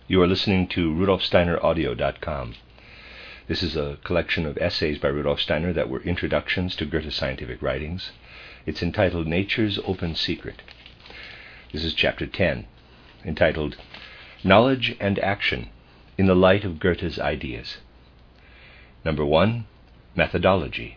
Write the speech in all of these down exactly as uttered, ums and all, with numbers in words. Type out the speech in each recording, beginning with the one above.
You are listening to Rudolf Steiner Audio dot com. This is a collection of essays by Rudolf Steiner that were introductions to Goethe's scientific writings. It's entitled Nature's Open Secret. This is chapter ten, entitled Knowledge and Action in the Light of Goethe's Ideas. Number one, Methodology.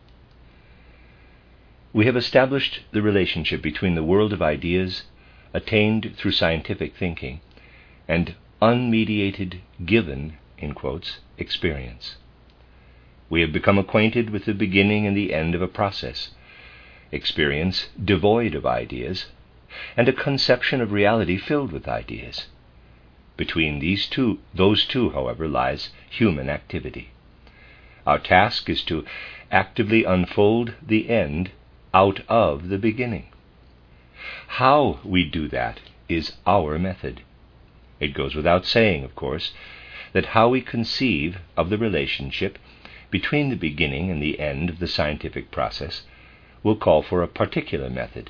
We have established the relationship between the world of ideas attained through scientific thinking and unmediated, given, in quotes, experience. We have become acquainted with the beginning and the end of a process, experience devoid of ideas, and a conception of reality filled with ideas. Between these two, those two, however, lies human activity. Our task is to actively unfold the end out of the beginning. How we do that is our method. It goes without saying, of course, that how we conceive of the relationship between the beginning and the end of the scientific process will call for a particular method.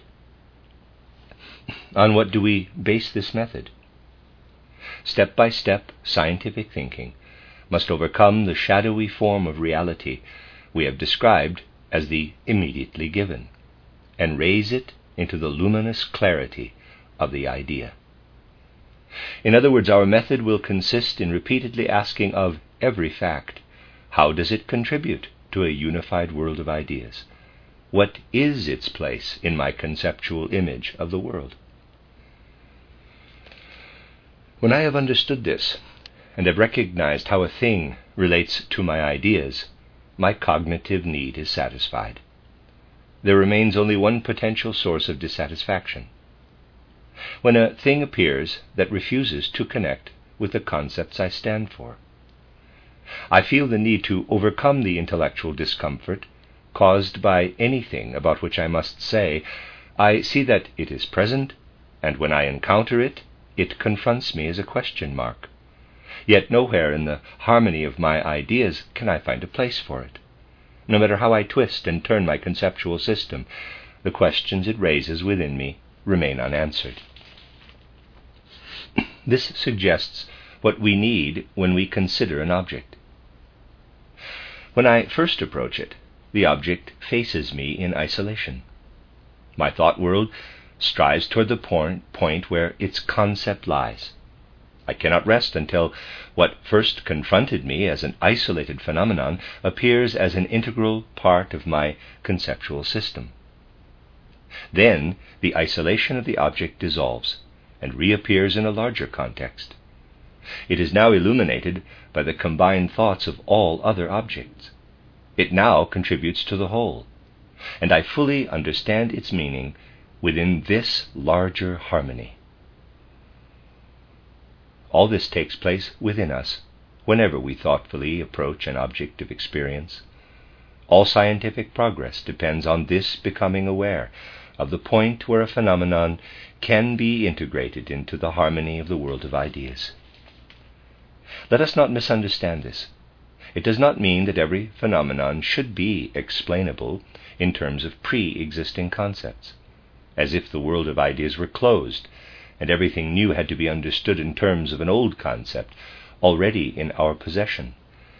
On what do we base this method? Step-by-step scientific thinking must overcome the shadowy form of reality we have described as the immediately given, and raise it into the luminous clarity of the idea. In other words, our method will consist in repeatedly asking of every fact, how does it contribute to a unified world of ideas? What is its place in my conceptual image of the world? When I have understood this, and have recognized how a thing relates to my ideas, my cognitive need is satisfied. There remains only one potential source of dissatisfaction. When a thing appears that refuses to connect with the concepts I stand for, I feel the need to overcome the intellectual discomfort caused by anything about which I must say, I see that it is present, and when I encounter it, it confronts me as a question mark. Yet nowhere in the harmony of my ideas can I find a place for it. No matter how I twist and turn my conceptual system, the questions it raises within me remain unanswered. This suggests what we need when we consider an object. When I first approach it, the object faces me in isolation. My thought world strives toward the point, point where its concept lies. I cannot rest until what first confronted me as an isolated phenomenon appears as an integral part of my conceptual system. Then the isolation of the object dissolves and reappears in a larger context. It is now illuminated by the combined thoughts of all other objects. It now contributes to the whole, and I fully understand its meaning within this larger harmony. All this takes place within us whenever we thoughtfully approach an object of experience. All scientific progress depends on this becoming aware of the point where a phenomenon can be integrated into the harmony of the world of ideas. Let us not misunderstand this. It does not mean that every phenomenon should be explainable in terms of pre-existing concepts, as if the world of ideas were closed and everything new had to be understood in terms of an old concept already in our possession.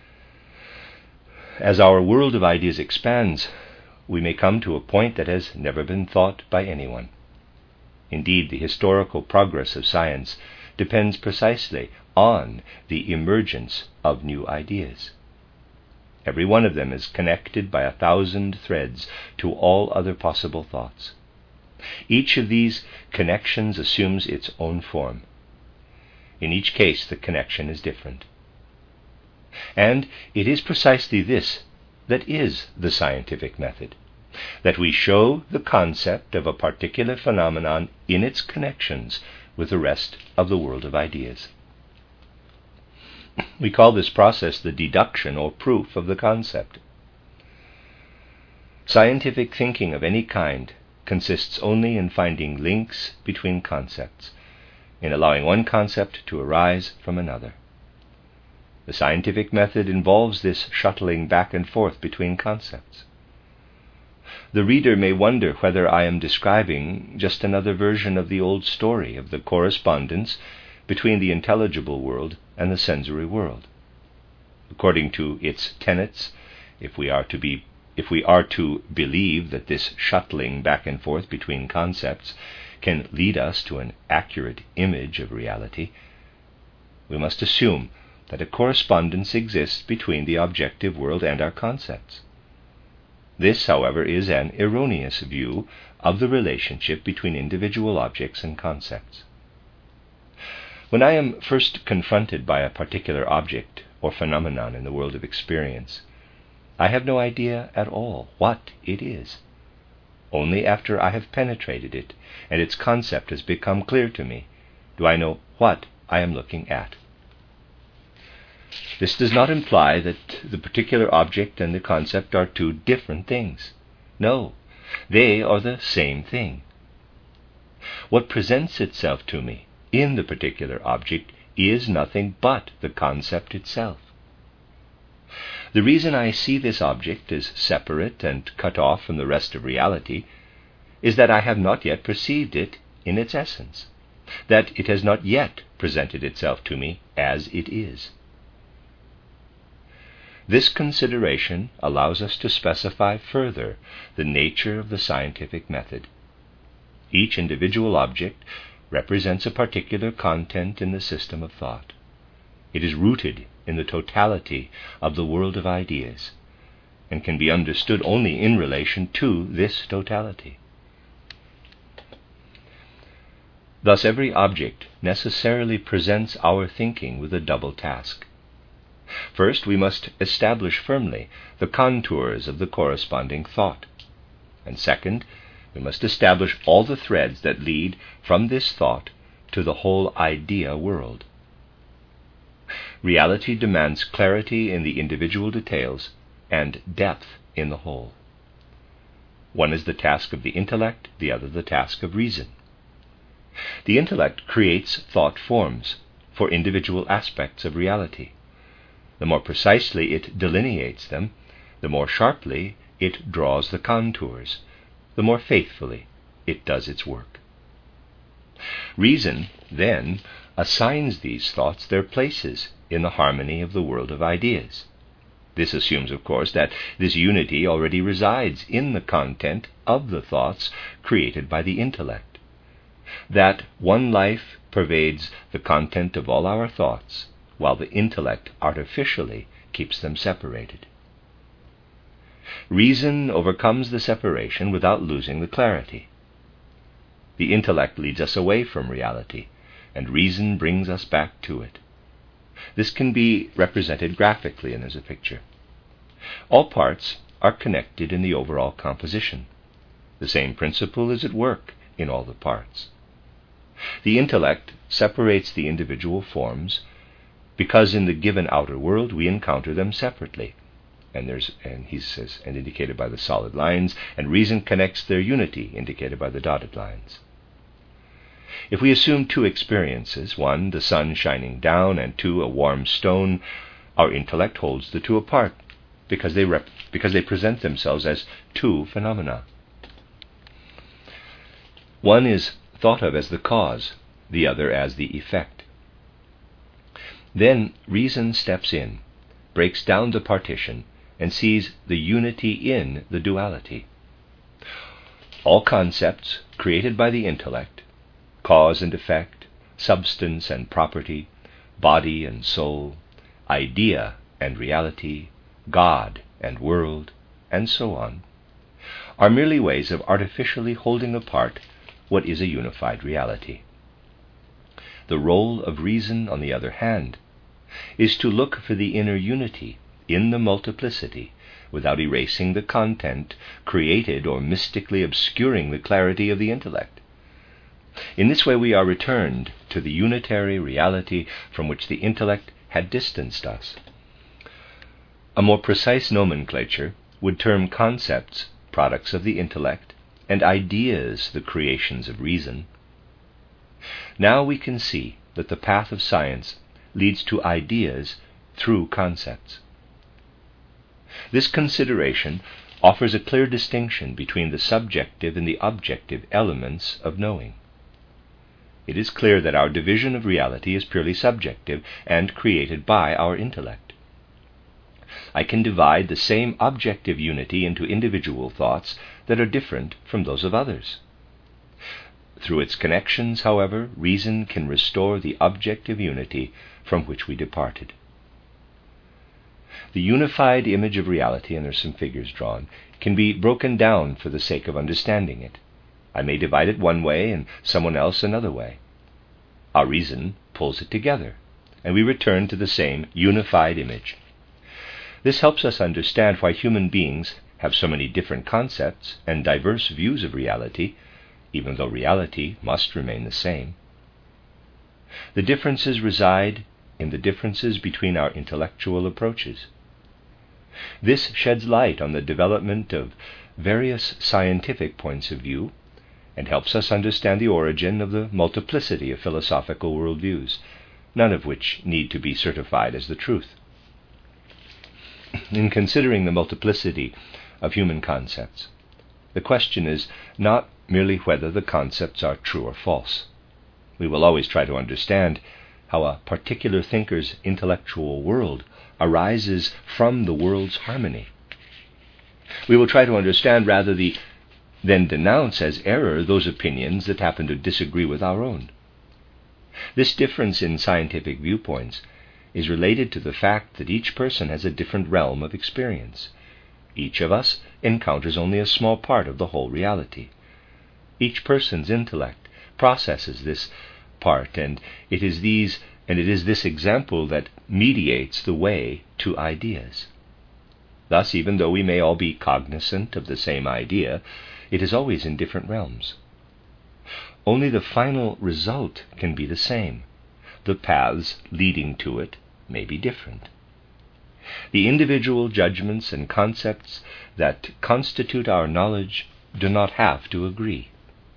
As our world of ideas expands, we may come to a point that has never been thought by anyone. Indeed, the historical progress of science depends precisely on the emergence of new ideas. Every one of them is connected by a thousand threads to all other possible thoughts. Each of these connections assumes its own form. In each case, the connection is different. And it is precisely this that is the scientific method, that we show the concept of a particular phenomenon in its connections with the rest of the world of ideas. We call this process the deduction or proof of the concept. Scientific thinking of any kind consists only in finding links between concepts, in allowing one concept to arise from another. The scientific method involves this shuttling back and forth between concepts. The reader may wonder whether I am describing just another version of the old story of the correspondence between the intelligible world and the sensory world. According to its tenets, if we are to be if we are to believe that this shuttling back and forth between concepts can lead us to an accurate image of reality, we must assume that a correspondence exists between the objective world and our concepts. This, however, is an erroneous view of the relationship between individual objects and concepts. When I am first confronted by a particular object or phenomenon in the world of experience, I have no idea at all what it is. Only after I have penetrated it and its concept has become clear to me do I know what I am looking at. This does not imply that the particular object and the concept are two different things. No, they are the same thing. What presents itself to me in the particular object is nothing but the concept itself. The reason I see this object as separate and cut off from the rest of reality is that I have not yet perceived it in its essence, that it has not yet presented itself to me as it is. This consideration allows us to specify further the nature of the scientific method. Each individual object represents a particular content in the system of thought. It is rooted in the totality of the world of ideas, and can be understood only in relation to this totality. Thus every object necessarily presents our thinking with a double task. First, we must establish firmly the contours of the corresponding thought, and second, we must establish all the threads that lead from this thought to the whole idea world. Reality demands clarity in the individual details and depth in the whole. One is the task of the intellect, the other the task of reason. The intellect creates thought forms for individual aspects of reality. The more precisely it delineates them, the more sharply it draws the contours, the more faithfully it does its work. Reason, then, assigns these thoughts their places in the harmony of the world of ideas. This assumes, of course, that this unity already resides in the content of the thoughts created by the intellect, that one life pervades the content of all our thoughts, while the intellect artificially keeps them separated. Reason overcomes the separation without losing the clarity. The intellect leads us away from reality, and reason brings us back to it. This can be represented graphically and as a picture. All parts are connected in the overall composition. The same principle is at work in all the parts. The intellect separates the individual forms because in the given outer world we encounter them separately, and there's and he says and indicated by the solid lines, and reason connects their unity, indicated by the dotted lines. If we assume two experiences, one the sun shining down and two a warm stone, our intellect holds the two apart because they rep- because they present themselves as two phenomena. One is thought of as the cause, the other as the effect. Then reason steps in, breaks down the partition, and sees the unity in the duality. All concepts created by the intellect, cause and effect, substance and property, body and soul, idea and reality, God and world, and so on, are merely ways of artificially holding apart what is a unified reality. The role of reason, on the other hand, is to look for the inner unity in the multiplicity without erasing the content created or mystically obscuring the clarity of the intellect. In this way we are returned to the unitary reality from which the intellect had distanced us. A more precise nomenclature would term concepts products of the intellect and ideas the creations of reason. Now we can see that the path of science leads to ideas through concepts. This consideration offers a clear distinction between the subjective and the objective elements of knowing. it is clear that our division of reality is purely subjective and created by our intellect. I can divide the same objective unity into individual thoughts that are different from those of others. Through its connections, however, reason can restore the objective unity from which we departed. The unified image of reality, and there's some figures drawn, can be broken down for the sake of understanding it. I may divide it one way and someone else another way. Our reason pulls it together, and we return to the same unified image. This helps us understand why human beings have so many different concepts and diverse views of reality, even though reality must remain the same. The differences reside in the differences between our intellectual approaches. This sheds light on the development of various scientific points of view and helps us understand the origin of the multiplicity of philosophical worldviews, none of which need to be certified as the truth. In considering the multiplicity of human concepts, the question is not merely whether the concepts are true or false. We will always try to understand how a particular thinker's intellectual world arises from the world's harmony. We will try to understand rather the then denounce as error those opinions that happen to disagree with our own. This difference in scientific viewpoints is related to the fact that each person has a different realm of experience. Each of us encounters only a small part of the whole reality. Each person's intellect processes this part, and it is these and it is this example that mediates the way to ideas. Thus, even though we may all be cognizant of the same idea, it is always in different realms. Only the final result can be the same. The paths leading to it may be different. The individual judgments and concepts that constitute our knowledge do not have to agree.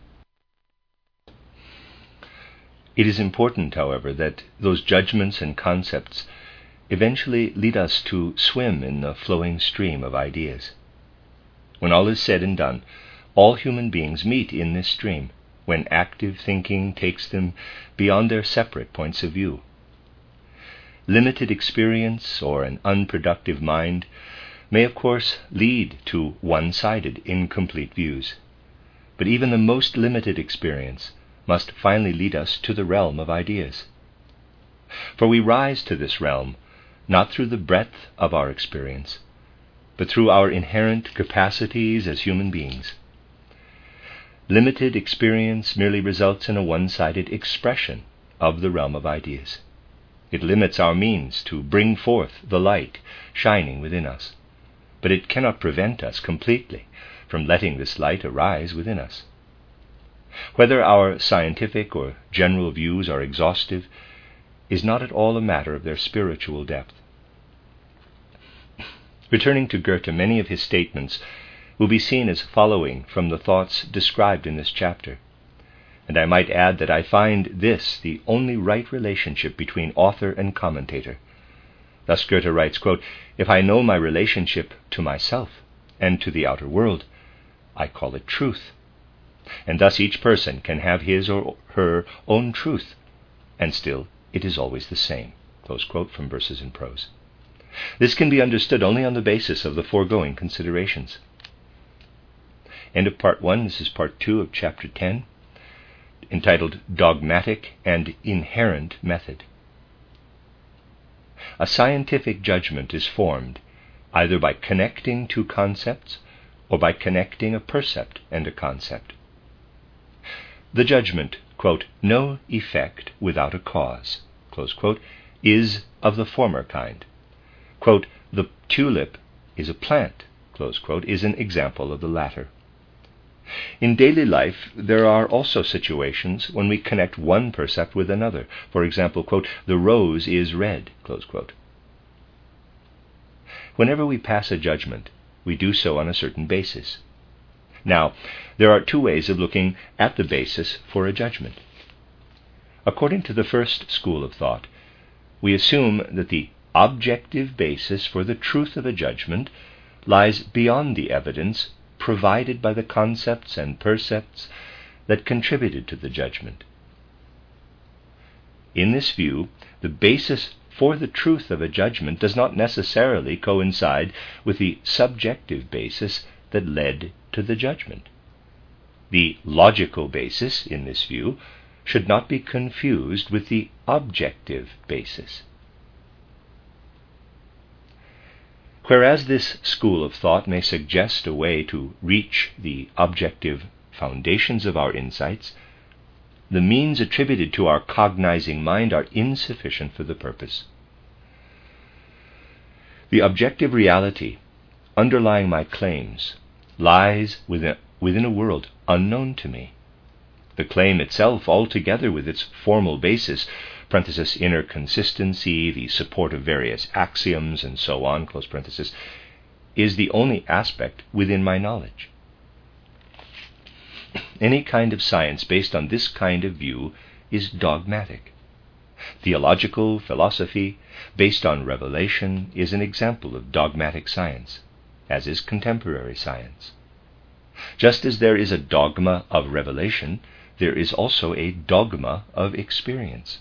It is important, however, that those judgments and concepts eventually lead us to swim in the flowing stream of ideas. When all is said and done, all human beings meet in this stream, when active thinking takes them beyond their separate points of view. Limited experience or an unproductive mind may, of course, lead to one-sided, incomplete views. But even the most limited experience must finally lead us to the realm of ideas. For we rise to this realm not through the breadth of our experience, but through our inherent capacities as human beings. Limited experience merely results in a one-sided expression of the realm of ideas. It limits our means to bring forth the light shining within us, but it cannot prevent us completely from letting this light arise within us. Whether our scientific or general views are exhaustive is not at all a matter of their spiritual depth. Returning to Goethe, many of his statements will be seen as following from the thoughts described in this chapter. And I might add that I find this the only right relationship between author and commentator. Thus Goethe writes, quote, "If I know my relationship to myself and to the outer world, I call it truth. And thus each person can have his or her own truth, and still it is always the same." Close quote from Verses in Prose. This can be understood only on the basis of the foregoing considerations. End of part one. This is part two of chapter ten, entitled Dogmatic and Inherent Method. A scientific judgment is formed either by connecting two concepts or by connecting a percept and a concept. The judgment, quote, "no effect without a cause," close quote, is of the former kind. Quote, "the tulip is a plant," close quote, is an example of the latter. In daily life, there are also situations when we connect one percept with another. For example, quote, "the rose is red," close quote. Whenever we pass a judgment, we do so on a certain basis. Now, there are two ways of looking at the basis for a judgment. According to the first school of thought, we assume that the objective basis for the truth of a judgment lies beyond the evidence provided by the concepts and percepts that contributed to the judgment. In this view, the basis for the truth of a judgment does not necessarily coincide with the subjective basis that led to the judgment. The logical basis, in this view, should not be confused with the objective basis. Whereas this school of thought may suggest a way to reach the objective foundations of our insights, the means attributed to our cognizing mind are insufficient for the purpose. The objective reality underlying my claims lies within, within a world unknown to me. The claim itself, altogether with its formal basis, parenthesis, inner consistency, the support of various axioms, and so on, close parenthesis, is the only aspect within my knowledge. Any kind of science based on this kind of view is dogmatic. Theological philosophy based on revelation is an example of dogmatic science, as is contemporary science. Just as there is a dogma of revelation, there is also a dogma of experience.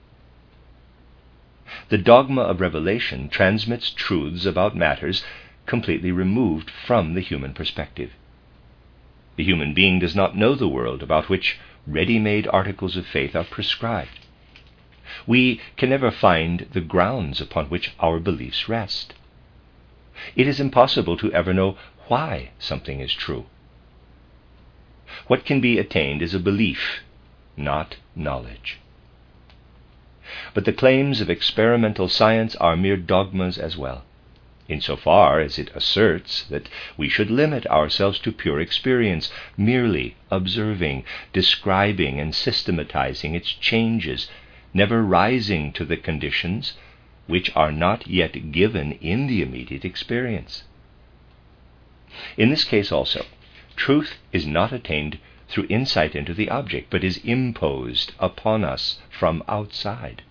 The dogma of revelation transmits truths about matters completely removed from the human perspective. The human being does not know the world about which ready-made articles of faith are prescribed. We can never find the grounds upon which our beliefs rest. It is impossible to ever know why something is true. What can be attained is a belief, not knowledge. But the claims of experimental science are mere dogmas as well, insofar as it asserts that we should limit ourselves to pure experience, merely observing, describing, and systematizing its changes, never rising to the conditions which are not yet given in the immediate experience. In this case also, truth is not attained through insight into the object, but is imposed upon us from outside.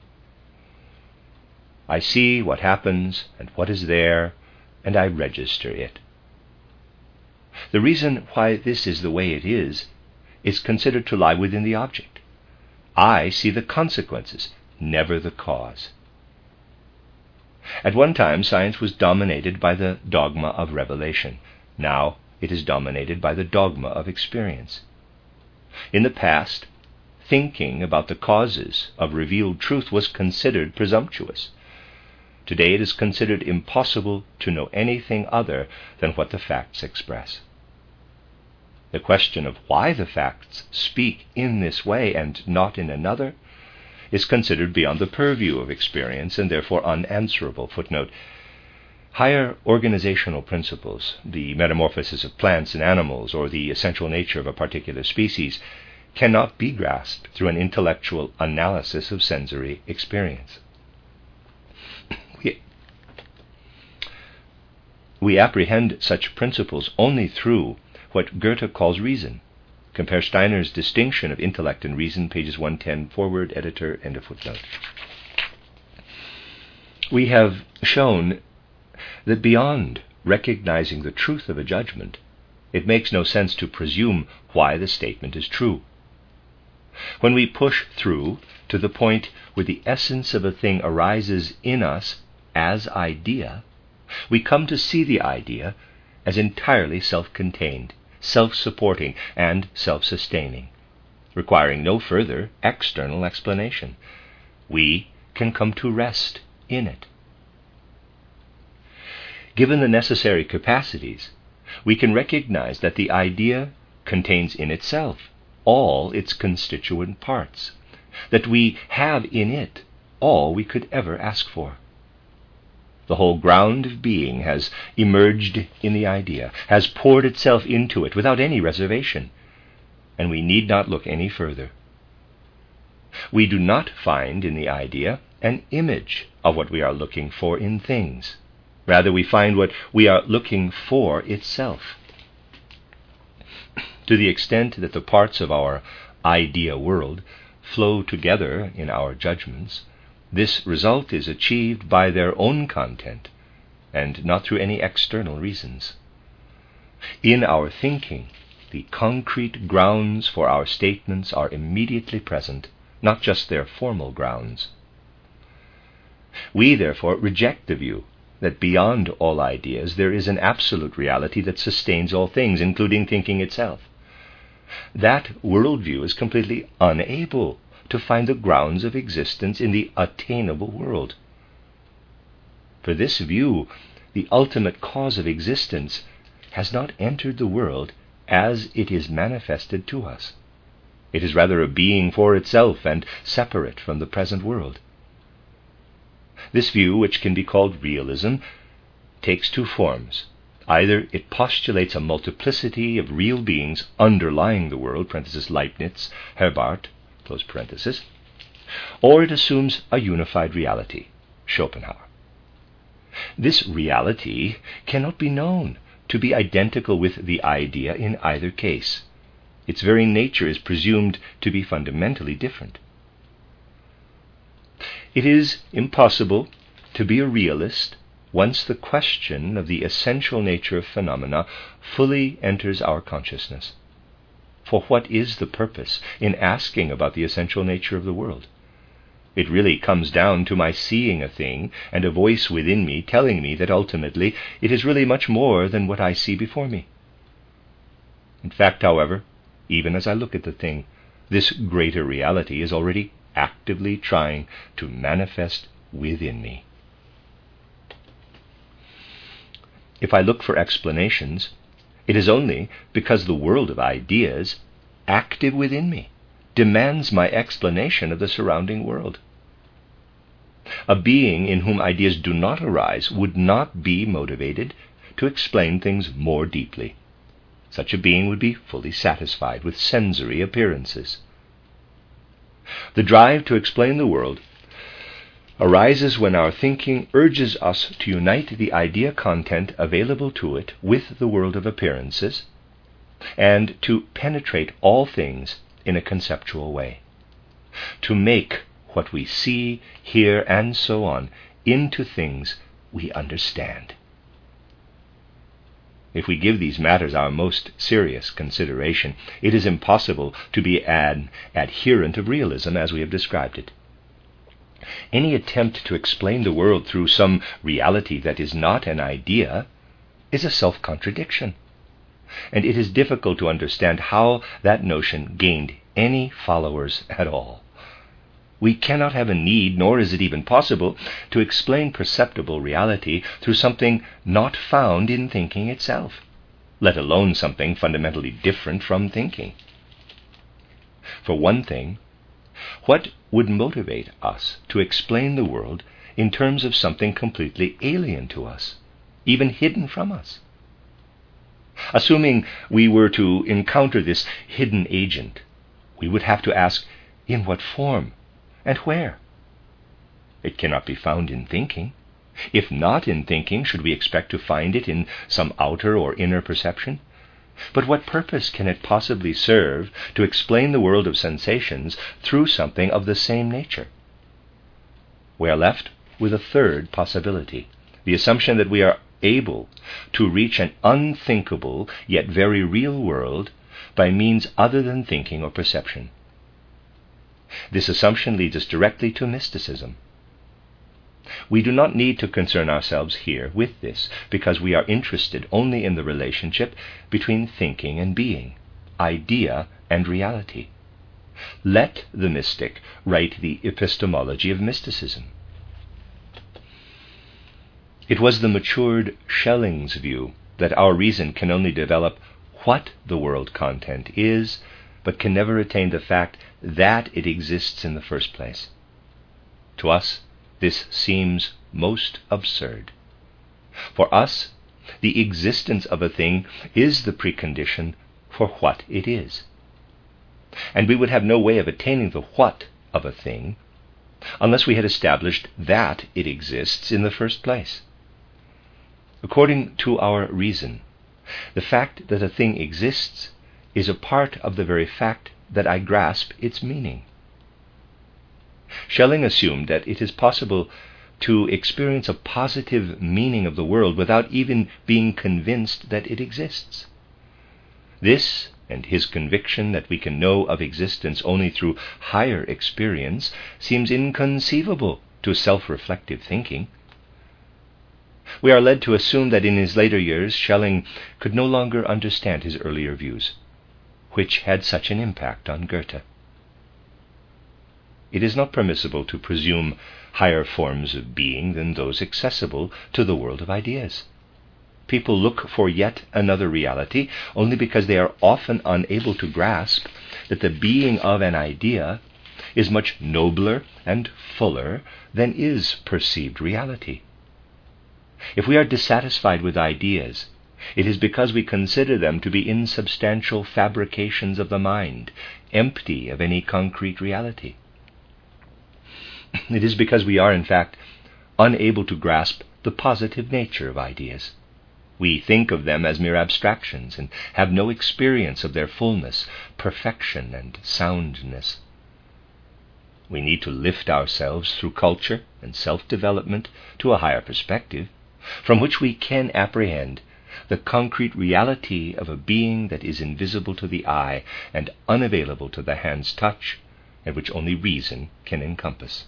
I see what happens and what is there, and I register it. The reason why this is the way it is is considered to lie within the object. I see the consequences, never the cause. At one time, science was dominated by the dogma of revelation. Now it is dominated by the dogma of experience. In the past, thinking about the causes of revealed truth was considered presumptuous. Today it is considered impossible to know anything other than what the facts express. The question of why the facts speak in this way and not in another is considered beyond the purview of experience and therefore unanswerable. Footnote: higher organizational principles, the metamorphosis of plants and animals, or the essential nature of a particular species, cannot be grasped through an intellectual analysis of sensory experience. We, we apprehend such principles only through what Goethe calls reason. Compare Steiner's distinction of intellect and reason, pages one ten forward, editor, end of footnote. We have shown that beyond recognizing the truth of a judgment, it makes no sense to presume why the statement is true. When we push through to the point where the essence of a thing arises in us as idea, we come to see the idea as entirely self-contained, self-supporting, and self-sustaining, requiring no further external explanation. We can come to rest in it. Given the necessary capacities, we can recognize that the idea contains in itself all its constituent parts, that we have in it all we could ever ask for. The whole ground of being has emerged in the idea, has poured itself into it without any reservation, and we need not look any further. We do not find in the idea an image of what we are looking for in things. Rather, we find what we are looking for itself. To the extent that the parts of our idea world flow together in our judgments, this result is achieved by their own content and not through any external reasons. In our thinking, the concrete grounds for our statements are immediately present, not just their formal grounds. We, therefore, reject the view that beyond all ideas there is an absolute reality that sustains all things, including thinking itself. That worldview is completely unable to find the grounds of existence in the attainable world. For this view, the ultimate cause of existence has not entered the world as it is manifested to us. It is rather a being for itself and separate from the present world. This view, which can be called realism, takes two forms. Either it postulates a multiplicity of real beings underlying the world, parenthesis Leibniz, Herbart, close parenthesis, or it assumes a unified reality, Schopenhauer. This reality cannot be known to be identical with the idea in either case. Its very nature is presumed to be fundamentally different. It is impossible to be a realist once the question of the essential nature of phenomena fully enters our consciousness. For what is the purpose in asking about the essential nature of the world? It really comes down to my seeing a thing and a voice within me telling me that ultimately it is really much more than what I see before me. In fact, however, even as I look at the thing, this greater reality is already actively trying to manifest within me. If I look for explanations, it is only because the world of ideas, active within me, demands my explanation of the surrounding world. A being in whom ideas do not arise would not be motivated to explain things more deeply. Such a being would be fully satisfied with sensory appearances. The drive to explain the world arises when our thinking urges us to unite the idea content available to it with the world of appearances, and to penetrate all things in a conceptual way, to make what we see, hear, and so on into things we understand. If we give these matters our most serious consideration, it is impossible to be an adherent of realism as we have described it. Any attempt to explain the world through some reality that is not an idea is a self-contradiction, and it is difficult to understand how that notion gained any followers at all. We cannot have a need, nor is it even possible, to explain perceptible reality through something not found in thinking itself, let alone something fundamentally different from thinking. For one thing, what would motivate us to explain the world in terms of something completely alien to us, even hidden from us? Assuming we were to encounter this hidden agent, we would have to ask, in what form and where? It cannot be found in thinking. If not in thinking, should we expect to find it in some outer or inner perception? But what purpose can it possibly serve to explain the world of sensations through something of the same nature? We are left with a third possibility, the assumption that we are able to reach an unthinkable yet very real world by means other than thinking or perception. This assumption leads us directly to mysticism. We do not need to concern ourselves here with this, because we are interested only in the relationship between thinking and being, idea and reality. Let the mystic write the epistemology of mysticism. It was the matured Schelling's view that our reason can only develop what the world content is, but can never attain the fact that it exists in the first place. To us, this seems most absurd. For us, the existence of a thing is the precondition for what it is. And we would have no way of attaining the what of a thing unless we had established that it exists in the first place. According to our reason, the fact that a thing exists is a part of the very fact that I grasp its meaning. Schelling assumed that it is possible to experience a positive meaning of the world without even being convinced that it exists. This and his conviction that we can know of existence only through higher experience seems inconceivable to self-reflective thinking. We are led to assume that in his later years Schelling could no longer understand his earlier views, which had such an impact on Goethe. It is not permissible to presume higher forms of being than those accessible to the world of ideas. People look for yet another reality only because they are often unable to grasp that the being of an idea is much nobler and fuller than is perceived reality. If we are dissatisfied with ideas, it is because we consider them to be insubstantial fabrications of the mind, empty of any concrete reality. It is because we are, in fact, unable to grasp the positive nature of ideas. We think of them as mere abstractions and have no experience of their fullness, perfection, and soundness. We need to lift ourselves through culture and self-development to a higher perspective, from which we can apprehend the concrete reality of a being that is invisible to the eye and unavailable to the hand's touch, and which only reason can encompass.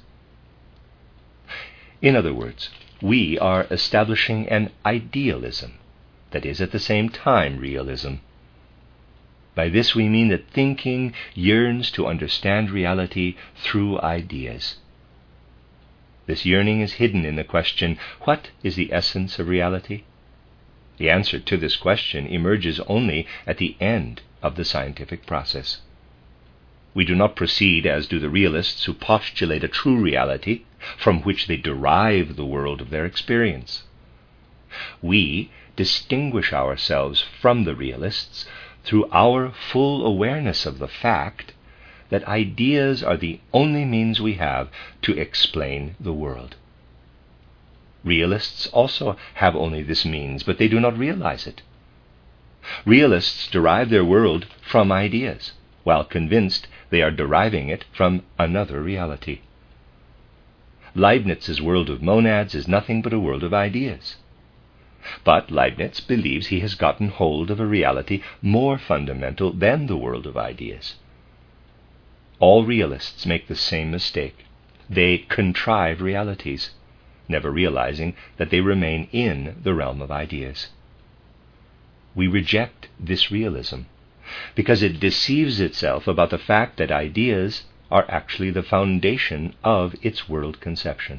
In other words, we are establishing an idealism that is at the same time realism. By this we mean that thinking yearns to understand reality through ideas. This yearning is hidden in the question, what is the essence of reality? The answer to this question emerges only at the end of the scientific process. We do not proceed as do the realists who postulate a true reality from which they derive the world of their experience. We distinguish ourselves from the realists through our full awareness of the fact that ideas are the only means we have to explain the world. Realists also have only this means, but they do not realize it. Realists derive their world from ideas, while convinced they are deriving it from another reality. Leibniz's world of monads is nothing but a world of ideas. But Leibniz believes he has gotten hold of a reality more fundamental than the world of ideas. All realists make the same mistake. They contrive realities, never realizing that they remain in the realm of ideas. We reject this realism because it deceives itself about the fact that ideas are actually the foundation of its world conception.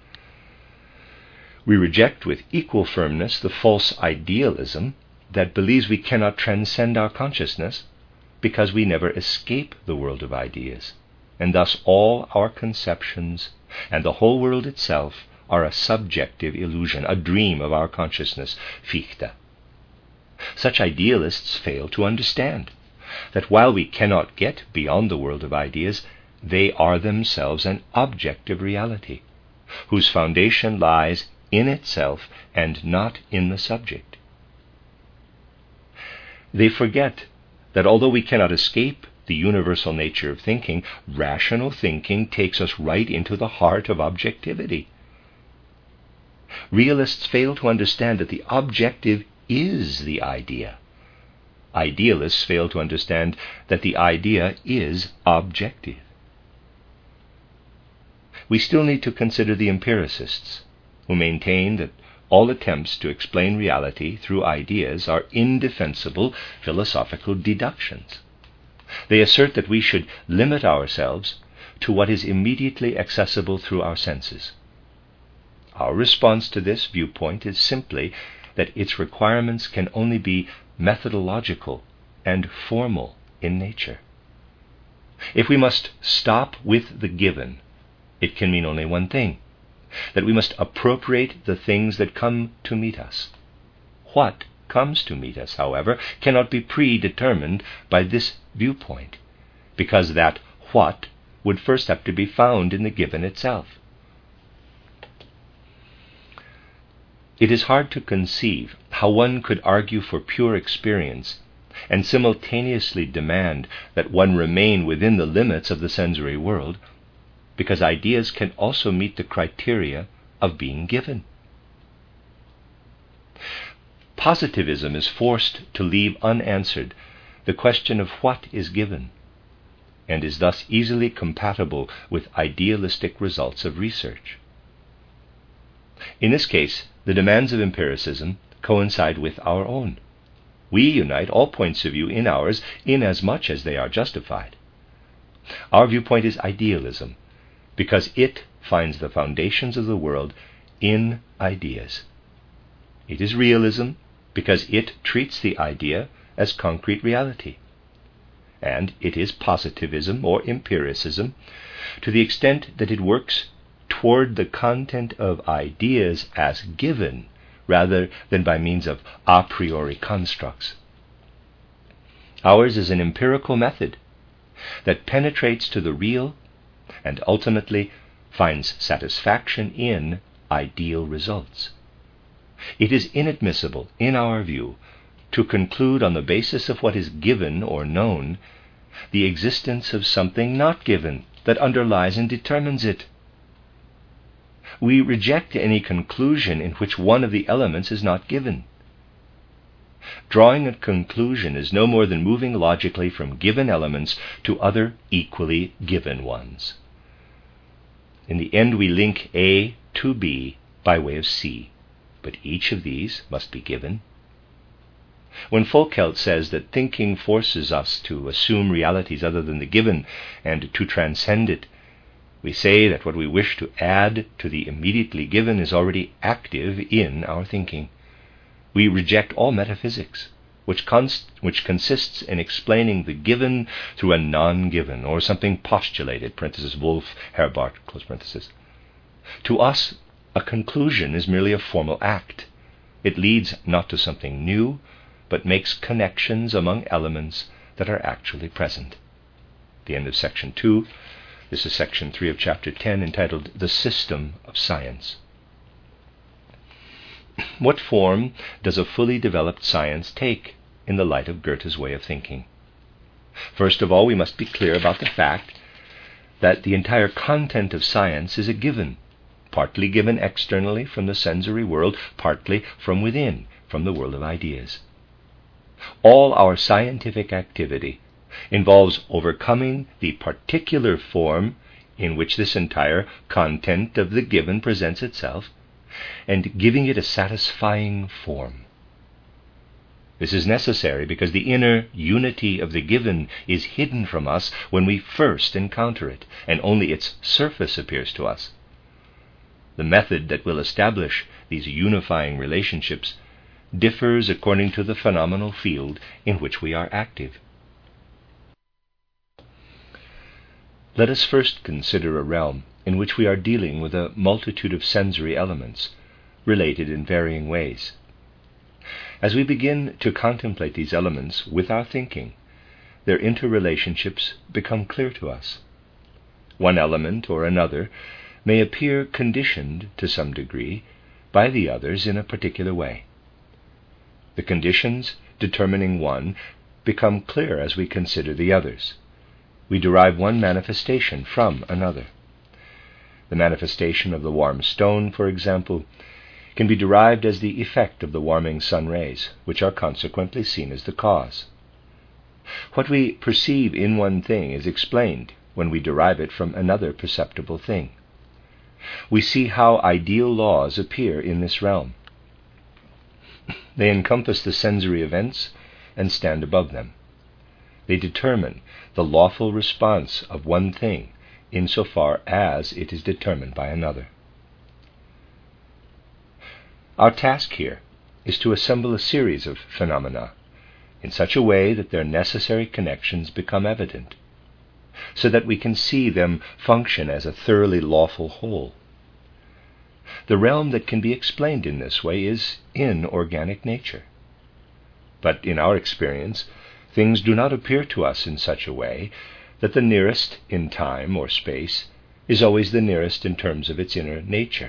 We reject with equal firmness the false idealism that believes we cannot transcend our consciousness because we never escape the world of ideas, and thus all our conceptions and the whole world itself are a subjective illusion, a dream of our consciousness, Fichte. Such idealists fail to understand that while we cannot get beyond the world of ideas, they are themselves an objective reality, whose foundation lies in itself and not in the subject. They forget that although we cannot escape the universal nature of thinking, rational thinking takes us right into the heart of objectivity. Realists fail to understand that the objective is the idea. Idealists fail to understand that the idea is objective. We still need to consider the empiricists, who maintain that all attempts to explain reality through ideas are indefensible philosophical deductions. They assert that we should limit ourselves to what is immediately accessible through our senses. Our response to this viewpoint is simply that its requirements can only be methodological and formal in nature. If we must stop with the given, it can mean only one thing, that we must appropriate the things that come to meet us. What comes to meet us, however, cannot be predetermined by this viewpoint, because that what would first have to be found in the given itself. It is hard to conceive how one could argue for pure experience and simultaneously demand that one remain within the limits of the sensory world, because ideas can also meet the criteria of being given. Positivism is forced to leave unanswered the question of what is given, and is thus easily compatible with idealistic results of research. In this case, the demands of empiricism coincide with our own. We unite all points of view in ours inasmuch as they are justified. Our viewpoint is idealism, because it finds the foundations of the world in ideas. It is realism, because it treats the idea as concrete reality. And it is positivism or empiricism to the extent that it works toward the content of ideas as given rather than by means of a priori constructs. Ours is an empirical method that penetrates to the real and ultimately finds satisfaction in ideal results. It is inadmissible, in our view, to conclude on the basis of what is given or known the existence of something not given that underlies and determines it. We reject any conclusion in which one of the elements is not given. Drawing a conclusion is no more than moving logically from given elements to other equally given ones. In the end, we link A to B by way of C, but each of these must be given. When Folkelt says that thinking forces us to assume realities other than the given and to transcend it, we say that what we wish to add to the immediately given is already active in our thinking. We reject all metaphysics, which, const- which consists in explaining the given through a non-given, or something postulated, parenthesis, Wolf, Herbart, close parenthesis. To us, a conclusion is merely a formal act. It leads not to something new, but makes connections among elements that are actually present. The end of section two. This is section three of chapter ten, entitled The System of Science. What form does a fully developed science take in the light of Goethe's way of thinking? First of all, we must be clear about the fact that the entire content of science is a given, partly given externally from the sensory world, partly from within, from the world of ideas. All our scientific activity involves overcoming the particular form in which this entire content of the given presents itself and giving it a satisfying form. This is necessary because the inner unity of the given is hidden from us when we first encounter it, and only its surface appears to us. The method that will establish these unifying relationships differs according to the phenomenal field in which we are active. Let us first consider a realm in which we are dealing with a multitude of sensory elements, related in varying ways. As we begin to contemplate these elements with our thinking, their interrelationships become clear to us. One element or another may appear conditioned to some degree by the others in a particular way. The conditions determining one become clear as we consider the others. We derive one manifestation from another. The manifestation of the warm stone, for example, can be derived as the effect of the warming sun rays, which are consequently seen as the cause. What we perceive in one thing is explained when we derive it from another perceptible thing. We see how ideal laws appear in this realm. They encompass the sensory events and stand above them. They determine the lawful response of one thing insofar as it is determined by another. Our task here is to assemble a series of phenomena in such a way that their necessary connections become evident, so that we can see them function as a thoroughly lawful whole. The realm that can be explained in this way is in organic nature. But in our experience, things do not appear to us in such a way that the nearest in time or space is always the nearest in terms of its inner nature.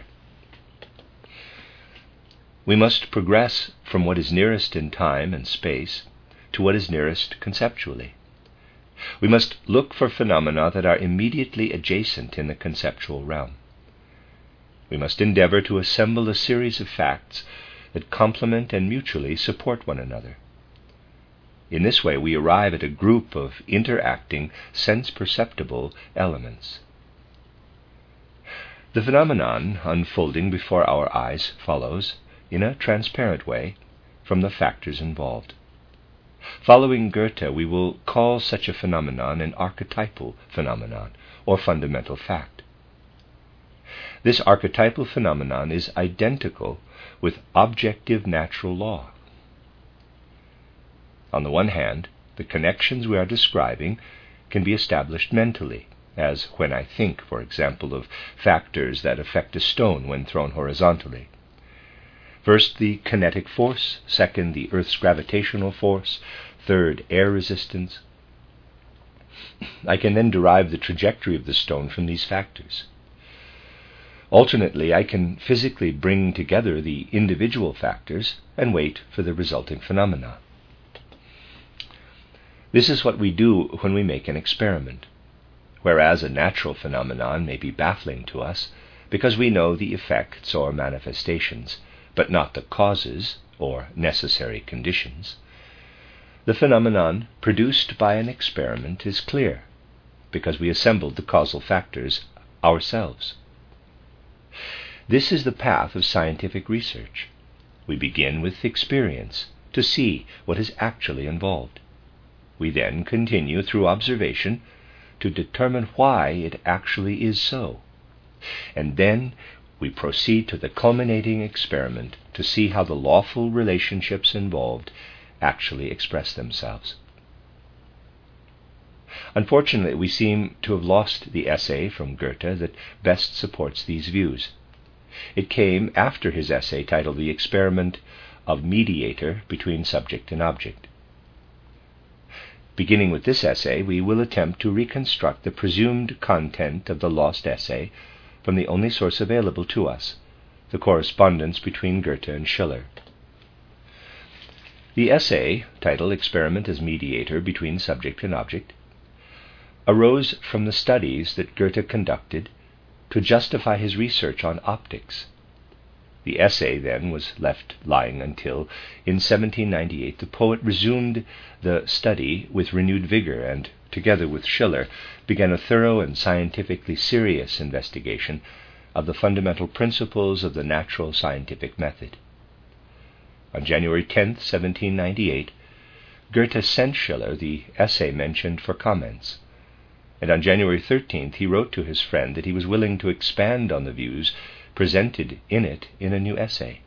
We must progress from what is nearest in time and space to what is nearest conceptually. We must look for phenomena that are immediately adjacent in the conceptual realm. We must endeavor to assemble a series of facts that complement and mutually support one another. In this way we arrive at a group of interacting, sense-perceptible elements. The phenomenon unfolding before our eyes follows, in a transparent way, from the factors involved. Following Goethe, we will call such a phenomenon an archetypal phenomenon, or fundamental fact. This archetypal phenomenon is identical with objective natural law. On the one hand, the connections we are describing can be established mentally, as when I think, for example, of factors that affect a stone when thrown horizontally. First, the kinetic force, second, the Earth's gravitational force, third, air resistance. I can then derive the trajectory of the stone from these factors. Alternately, I can physically bring together the individual factors and wait for the resulting phenomena. This is what we do when we make an experiment, whereas a natural phenomenon may be baffling to us because we know the effects or manifestations, but not the causes or necessary conditions. The phenomenon produced by an experiment is clear, because we assembled the causal factors ourselves. This is the path of scientific research. We begin with experience to see what is actually involved. We then continue through observation to determine why it actually is so. And then we proceed to the culminating experiment to see how the lawful relationships involved actually express themselves. Unfortunately, we seem to have lost the essay from Goethe that best supports these views. It came after his essay titled The Experiment of Mediator Between Subject and Object. Beginning with this essay, we will attempt to reconstruct the presumed content of the lost essay from the only source available to us, the correspondence between Goethe and Schiller. The essay, titled Experiment as Mediator Between Subject and Object, arose from the studies that Goethe conducted to justify his research on optics. The essay then was left lying until, in seventeen ninety-eight, the poet resumed the study with renewed vigor and, together with Schiller, began a thorough and scientifically serious investigation of the fundamental principles of the natural scientific method. On January tenth, seventeen ninety-eight, Goethe sent Schiller the essay mentioned for comments, and on January thirteenth he wrote to his friend that he was willing to expand on the views presented in it in a new essay.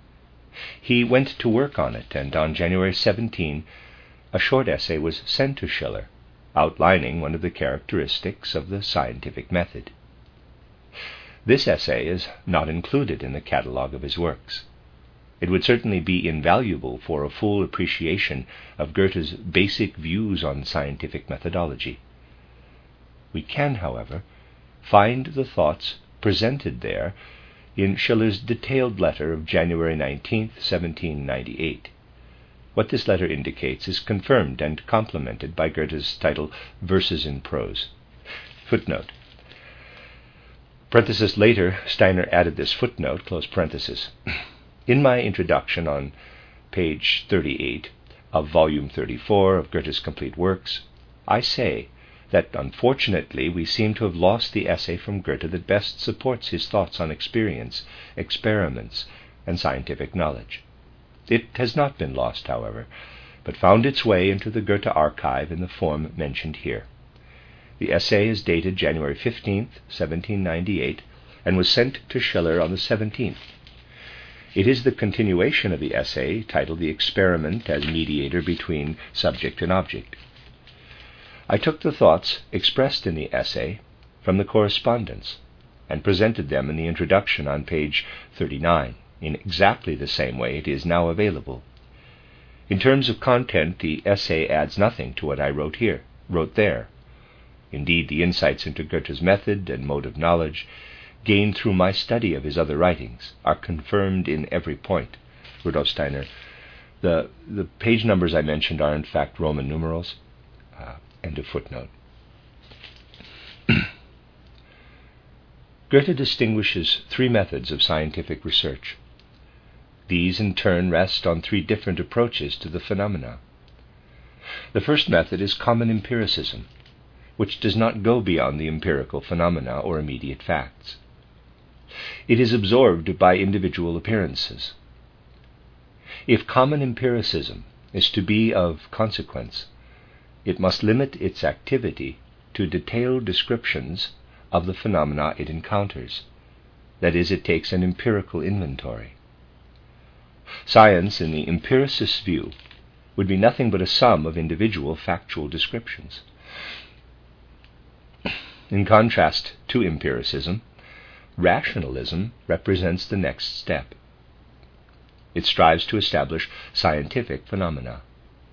He went to work on it, and on January seventeenth a short essay was sent to Schiller, outlining one of the characteristics of the scientific method. This essay is not included in the catalogue of his works. It would certainly be invaluable for a full appreciation of Goethe's basic views on scientific methodology. We can, however, find the thoughts presented there in Schiller's detailed letter of January nineteenth, seventeen ninety-eight. What this letter indicates is confirmed and complemented by Goethe's title, Verses in Prose. Footnote. Parenthesis later, Steiner added this footnote, close parenthesis. In my introduction on page thirty-eight of volume thirty-four of Goethe's Complete Works, I say that unfortunately we seem to have lost the essay from Goethe that best supports his thoughts on experience, experiments, and scientific knowledge. It has not been lost, however, but found its way into the Goethe archive in the form mentioned here. The essay is dated January fifteenth, seventeen ninety-eight, and was sent to Schiller on the seventeenth. It is the continuation of the essay titled The Experiment as Mediator Between Subject and Object. I took the thoughts expressed in the essay from the correspondence and presented them in the introduction on page thirty-nine, in exactly the same way it is now available. In terms of content, the essay adds nothing to what I wrote here, wrote there. Indeed, the insights into Goethe's method and mode of knowledge, gained through my study of his other writings, are confirmed in every point. Rudolf Steiner. The, the page numbers I mentioned are in fact Roman numerals. Uh, End of footnote. Goethe distinguishes three methods of scientific research. These in turn rest on three different approaches to the phenomena. The first method is common empiricism, which does not go beyond the empirical phenomena or immediate facts. It is absorbed by individual appearances. If common empiricism is to be of consequence, it must limit its activity to detailed descriptions of the phenomena it encounters. That is, it takes an empirical inventory. Science, in the empiricist's view, would be nothing but a sum of individual factual descriptions. In contrast to empiricism, rationalism represents the next step. It strives to establish scientific phenomena.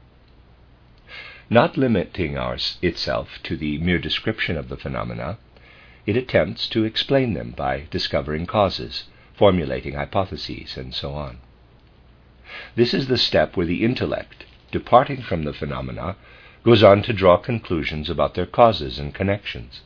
Not limiting ours, itself to the mere description of the phenomena, it attempts to explain them by discovering causes, formulating hypotheses, and so on. This is the step where the intellect, departing from the phenomena, goes on to draw conclusions about their causes and connections.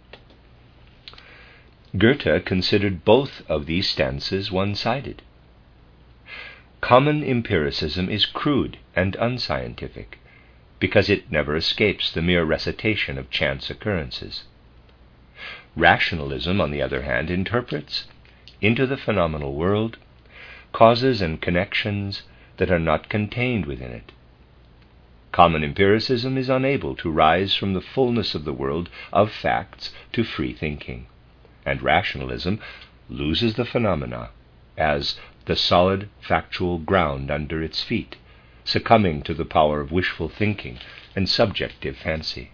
Goethe considered both of these stances one-sided. Common empiricism is crude and unscientific, because it never escapes the mere recitation of chance occurrences. Rationalism, on the other hand, interprets into the phenomenal world causes and connections that are not contained within it. Common empiricism is unable to rise from the fullness of the world of facts to free thinking, and rationalism loses the phenomena as the solid factual ground under its feet, succumbing to the power of wishful thinking and subjective fancy.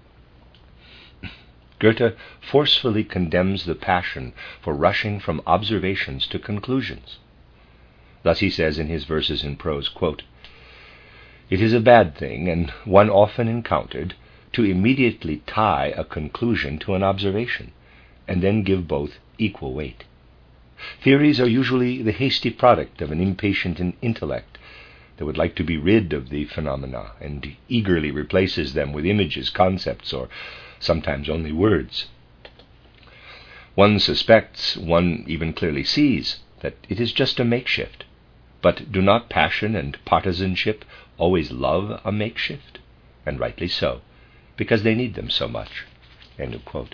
Goethe forcefully condemns the passion for rushing from observations to conclusions. Thus he says in his verses in prose, quote, "It is a bad thing, and one often encountered, to immediately tie a conclusion to an observation, and then give both equal weight. Theories are usually the hasty product of an impatient intellect that would like to be rid of the phenomena and eagerly replaces them with images, concepts, or sometimes only words. One suspects, one even clearly sees, that it is just a makeshift. But do not passion and partisanship always love a makeshift? And rightly so, because they need them so much." End of quote.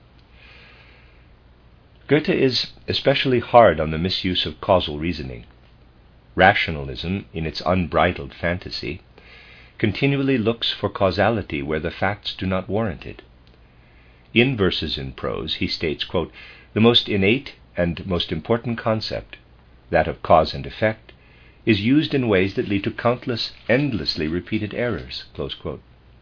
Goethe is especially hard on the misuse of causal reasoning. Rationalism, in its unbridled fantasy, continually looks for causality where the facts do not warrant it. In verses in prose, he states, quote, "The most innate and most important concept, that of cause and effect, is used in ways that lead to countless, endlessly repeated errors." Close quote.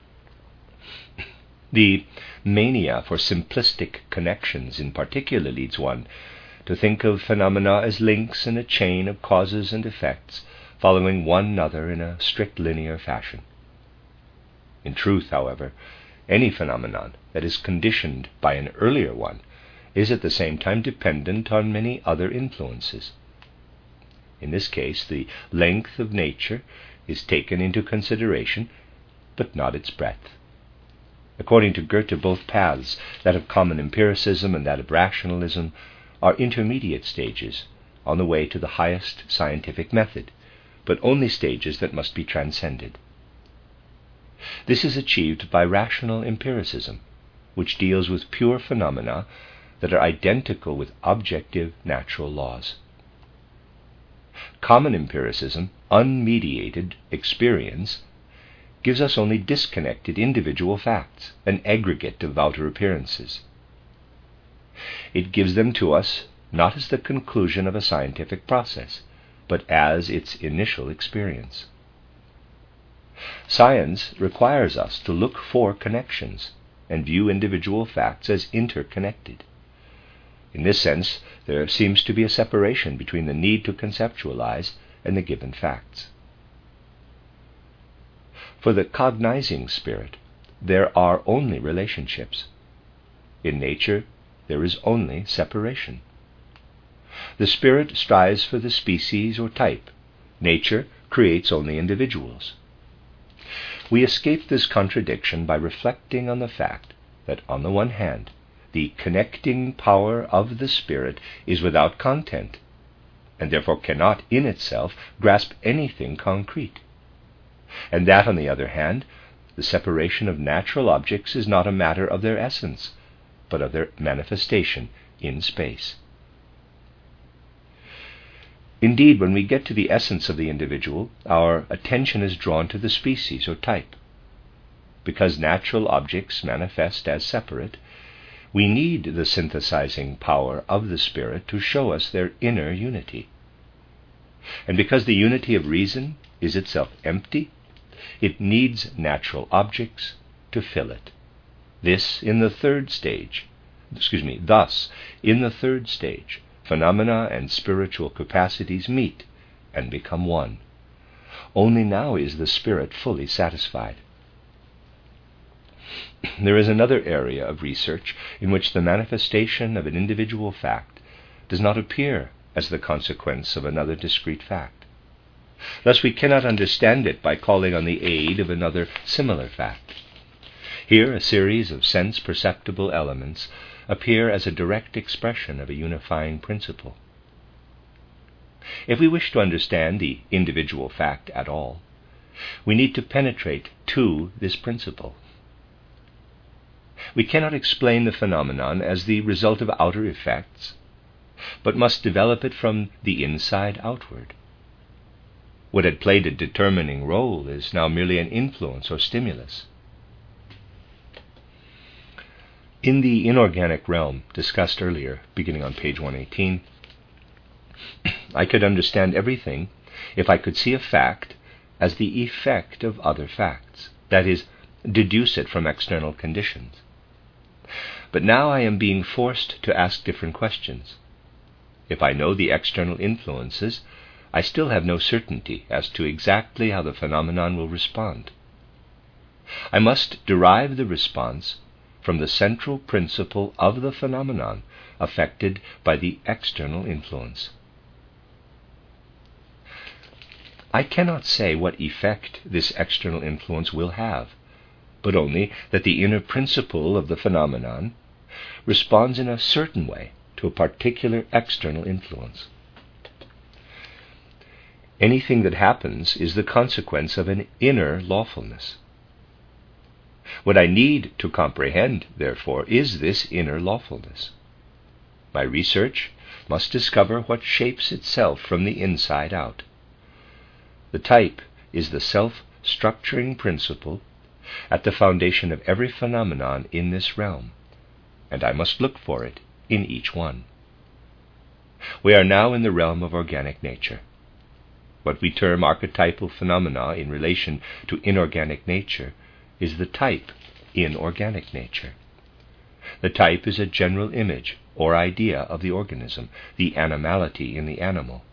The mania for simplistic connections in particular leads one to think of phenomena as links in a chain of causes and effects, following one another in a strict linear fashion. In truth, however, any phenomenon that is conditioned by an earlier one is at the same time dependent on many other influences. In this case, the length of nature is taken into consideration, but not its breadth. According to Goethe, both paths, that of common empiricism and that of rationalism, are intermediate stages on the way to the highest scientific method, but only stages that must be transcended. This is achieved by rational empiricism, which deals with pure phenomena that are identical with objective natural laws. Common empiricism, unmediated experience, gives us only disconnected individual facts, an aggregate of outer appearances. It gives them to us not as the conclusion of a scientific process, but as its initial experience. Science requires us to look for connections and view individual facts as interconnected. In this sense, there seems to be a separation between the need to conceptualize and the given facts. For the cognizing spirit, there are only relationships. In nature, there is only separation. The spirit strives for the species or type. Nature creates only individuals. We escape this contradiction by reflecting on the fact that, on the one hand, the connecting power of the spirit is without content, and therefore cannot in itself grasp anything concrete. and that, on the other hand, the separation of natural objects is not a matter of their essence, but of their manifestation in space. Indeed, when we get to the essence of the individual, our attention is drawn to the species or type. Because natural objects manifest as separate, we need the synthesizing power of the Spirit to show us their inner unity. And because the unity of reason is itself empty, it needs natural objects to fill it. This in the third stage, excuse me, thus, in the third stage, phenomena and spiritual capacities meet and become one. Only now is the Spirit fully satisfied. There is another area of research in which the manifestation of an individual fact does not appear as the consequence of another discrete fact. Thus we cannot understand it by calling on the aid of another similar fact. Here a series of sense-perceptible elements appear as a direct expression of a unifying principle. If we wish to understand the individual fact at all, we need to penetrate to this principle. We cannot explain the phenomenon as the result of outer effects, but must develop it from the inside outward. What had played a determining role is now merely an influence or stimulus. In the inorganic realm discussed earlier, beginning on page one eighteen, I could understand everything if I could see a fact as the effect of other facts, that is, deduce it from external conditions. But now I am being forced to ask different questions. If I know the external influences, I still have no certainty as to exactly how the phenomenon will respond. I must derive the response from the central principle of the phenomenon affected by the external influence. I cannot say what effect this external influence will have, but only that the inner principle of the phenomenon responds in a certain way to a particular external influence. Anything that happens is the consequence of an inner lawfulness. What I need to comprehend, therefore, is this inner lawfulness. My research must discover what shapes itself from the inside out. The type is the self-structuring principle at the foundation of every phenomenon in this realm, and I must look for it in each one. We are now in the realm of organic nature. What we term archetypal phenomena in relation to inorganic nature is the type in organic nature. The type is a general image or idea of the organism, the animality in the animal.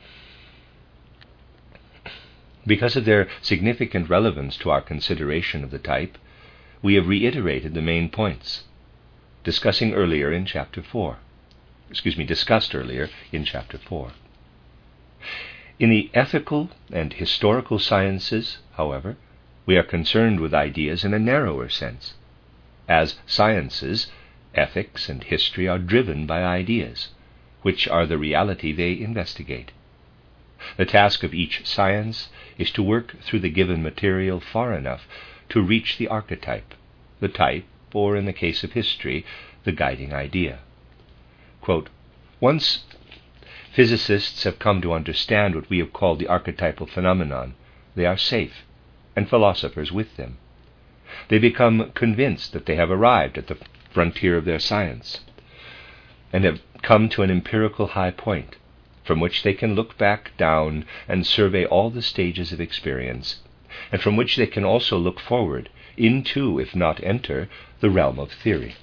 Because of their significant relevance to our consideration of the type, we have reiterated the main points, discussing earlier in chapter four. Excuse me, discussed earlier in chapter four. In the ethical and historical sciences, however, we are concerned with ideas in a narrower sense. As sciences, ethics and history are driven by ideas, which are the reality they investigate. The task of each science is to work through the given material far enough to reach the archetype, the type, or in the case of history, the guiding idea. Quote, once physicists have come to understand what we have called the archetypal phenomenon, they are safe, and philosophers with them. They become convinced that they have arrived at the frontier of their science, and have come to an empirical high point, from which they can look back down and survey all the stages of experience, and from which they can also look forward into, if not enter, the realm of theory.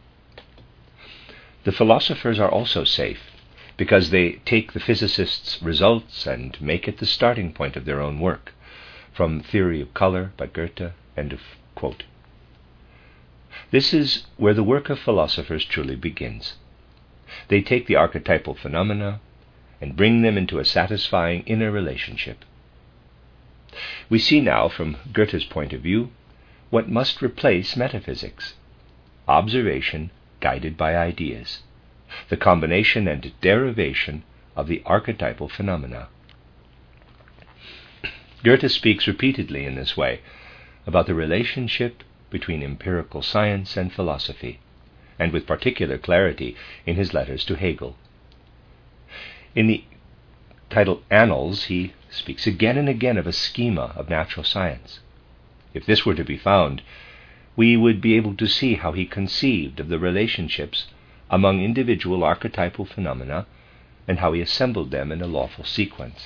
The philosophers are also safe, because they take the physicists' results and make it the starting point of their own work, from Theory of Color by Goethe, end of quote. This is where the work of philosophers truly begins. They take the archetypal phenomena and bring them into a satisfying inner relationship. We see now, from Goethe's point of view, what must replace metaphysics: observation guided by ideas, the combination and derivation of the archetypal phenomena. Goethe speaks repeatedly in this way about the relationship between empirical science and philosophy, and with particular clarity in his letters to Hegel. In the title Annals, he speaks again and again of a schema of natural science. If this were to be found, we would be able to see how he conceived of the relationships among individual archetypal phenomena and how he assembled them in a lawful sequence.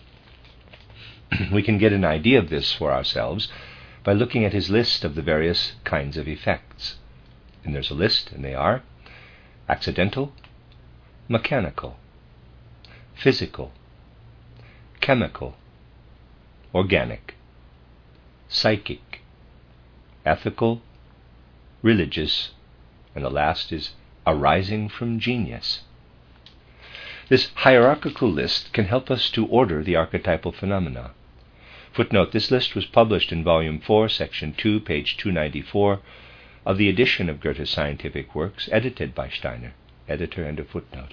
We can get an idea of this for ourselves by looking at his list of the various kinds of effects. And there's a list, and they are accidental, mechanical, physical, chemical, organic, psychic, ethical, religious, and the last is arising from genius. This hierarchical list can help us to order the archetypal phenomena. Footnote, this list was published in Volume four, Section two, page two ninety-four of the edition of Goethe's Scientific Works, edited by Steiner, editor and a footnote.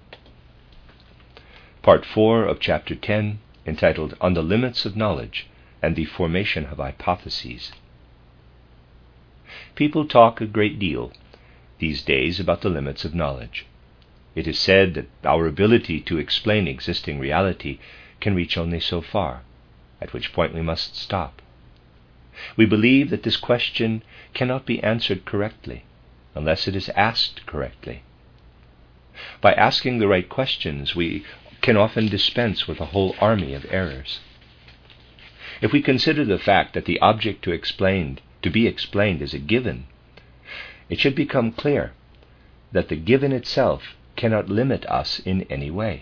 Part four of Chapter ten, entitled On the Limits of Knowledge and the Formation of Hypotheses. People talk a great deal these days about the limits of knowledge. It is said that our ability to explain existing reality can reach only so far, at which point we must stop. We believe that this question cannot be answered correctly unless it is asked correctly. By asking the right questions, we can often dispense with a whole army of errors. If we consider the fact that the object to explained, to be explained is a given, it should become clear that the given itself cannot limit us in any way.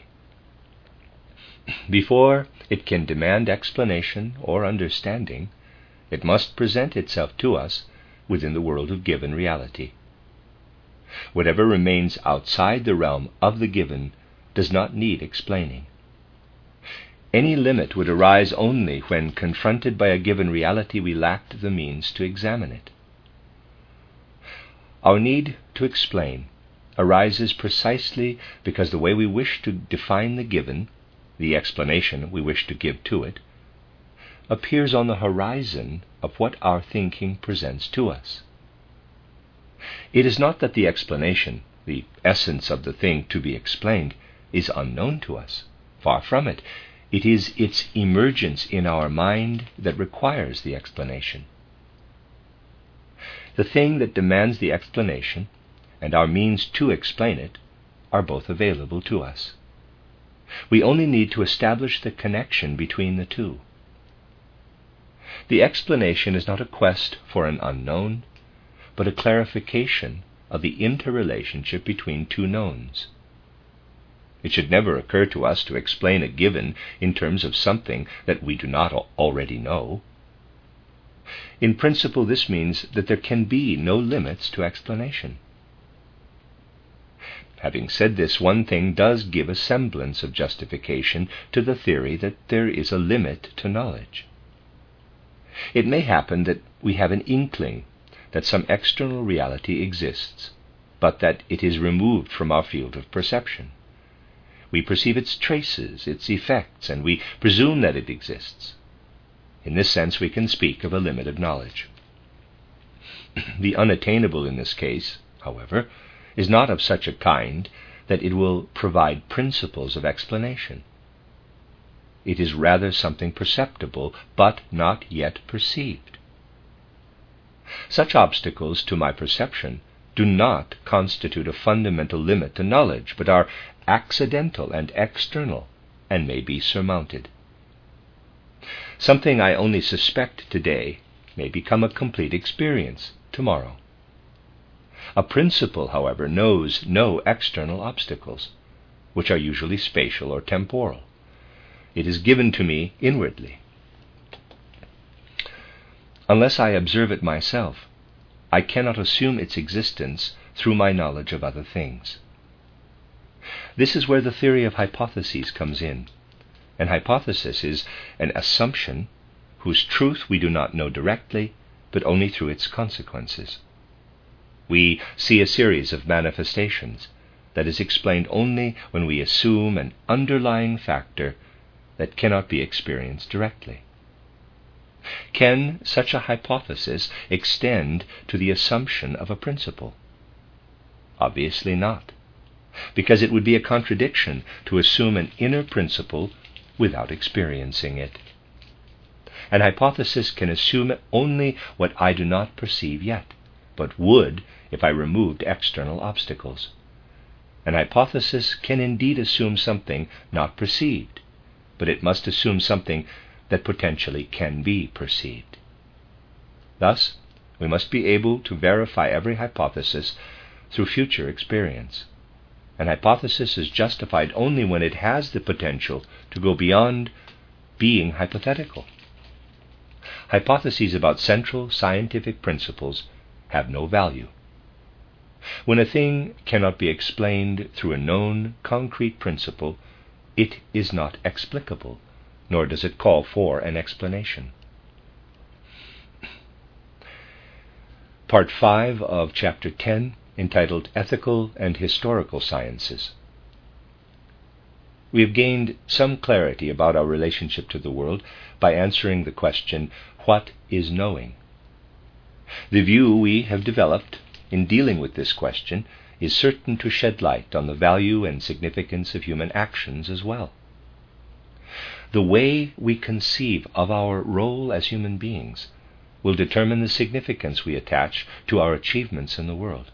Before it can demand explanation or understanding, it must present itself to us within the world of given reality. Whatever remains outside the realm of the given does not need explaining. Any limit would arise only when, confronted by a given reality, we lacked the means to examine it. Our need to explain arises precisely because the way we wish to define the given, the explanation we wish to give to it, appears on the horizon of what our thinking presents to us. It is not that the explanation, the essence of the thing to be explained, is unknown to us. Far from it. It is its emergence in our mind that requires the explanation. The thing that demands the explanation and our means to explain it are both available to us. We only need to establish the connection between the two. The explanation is not a quest for an unknown, but a clarification of the interrelationship between two knowns. It should never occur to us to explain a given in terms of something that we do not already know. In principle, this means that there can be no limits to explanation. Having said this, one thing does give a semblance of justification to the theory that there is a limit to knowledge. It may happen that we have an inkling that some external reality exists, but that it is removed from our field of perception. We perceive its traces, its effects, and we presume that it exists. In this sense, we can speak of a limit of knowledge. The unattainable in this case, however, is not of such a kind that it will provide principles of explanation. It is rather something perceptible, but not yet perceived. Such obstacles to my perception do not constitute a fundamental limit to knowledge, but are accidental and external, and may be surmounted. Something I only suspect today may become a complete experience tomorrow. A principle, however, knows no external obstacles, which are usually spatial or temporal. It is given to me inwardly. Unless I observe it myself, I cannot assume its existence through my knowledge of other things. This is where the theory of hypotheses comes in. An hypothesis is an assumption whose truth we do not know directly, but only through its consequences. We see a series of manifestations that is explained only when we assume an underlying factor that cannot be experienced directly. Can such a hypothesis extend to the assumption of a principle? Obviously not, because it would be a contradiction to assume an inner principle without experiencing it. An hypothesis can assume only what I do not perceive yet, but would if I removed external obstacles. An hypothesis can indeed assume something not perceived, but it must assume something that potentially can be perceived. Thus, we must be able to verify every hypothesis through future experience. An hypothesis is justified only when it has the potential to go beyond being hypothetical. Hypotheses about central scientific principles have no value. When a thing cannot be explained through a known, concrete principle, it is not explicable, nor does it call for an explanation. Part five of Chapter ten, entitled Ethical and Historical Sciences. We have gained some clarity about our relationship to the world by answering the question, what is knowing? The view we have developed in dealing with this question is certain to shed light on the value and significance of human actions as well. The way we conceive of our role as human beings will determine the significance we attach to our achievements in the world.